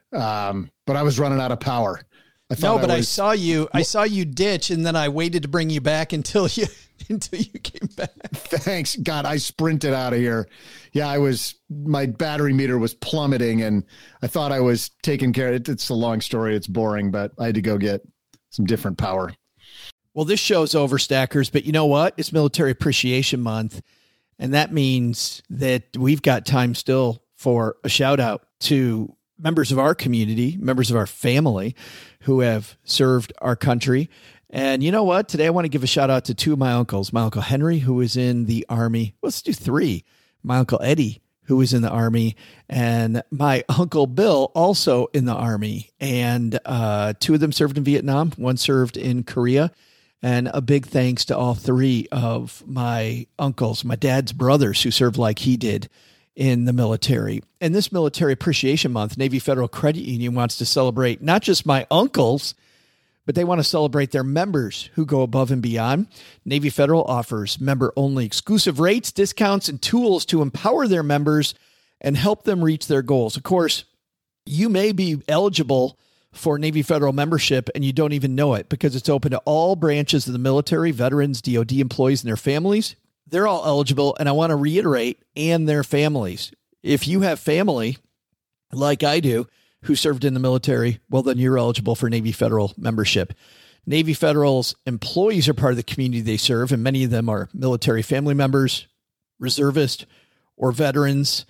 Um, but I was running out of power. I no, but I, I was, saw you. I saw you ditch, and then I waited to bring you back until you until you came back. Thanks, God. I sprinted out of here. Yeah, I was. My battery meter was plummeting, and I thought I was taking care of it. It's a long story. It's boring, but I had to go get some different power. Well, this show's over, Stackers, but you know what? It's Military Appreciation Month, and that means that we've got time still for a shout out to members of our community, members of our family who have served our country. And you know what? Today I want to give a shout out to two of my uncles, my Uncle Henry, who was in the Army. Let's do three. My Uncle Eddie, who was in the Army, and my Uncle Bill, also in the Army. And uh, two of them served in Vietnam. One served in Korea. And a big thanks to all three of my uncles, my dad's brothers, who served like he did in the military. And this Military Appreciation Month, Navy Federal Credit Union wants to celebrate not just my uncles, but they want to celebrate their members who go above and beyond. Navy Federal offers member-only exclusive rates, discounts, and tools to empower their members and help them reach their goals. Of course, you may be eligible for Navy Federal membership and you don't even know it because it's open to all branches of the military, veterans, D O D employees, and their families. They're all eligible, and I want to reiterate, and their families. If you have family, like I do, who served in the military, well, then you're eligible for Navy Federal membership. Navy Federal's employees are part of the community they serve, and many of them are military family members, reservists, or veterans.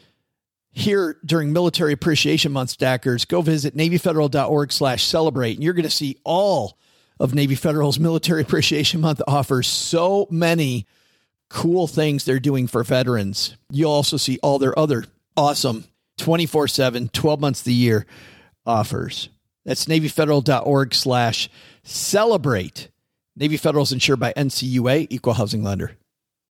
Here during Military Appreciation Month, Stackers, go visit NavyFederal.org slash celebrate, and you're going to see all of Navy Federal's Military Appreciation Month offers so many cool things they're doing for veterans. You'll also see all their other awesome twenty-four seven, twelve months of the year offers. That's NavyFederal.org slash celebrate. Navy Federal is insured by N C U A, Equal Housing Lender.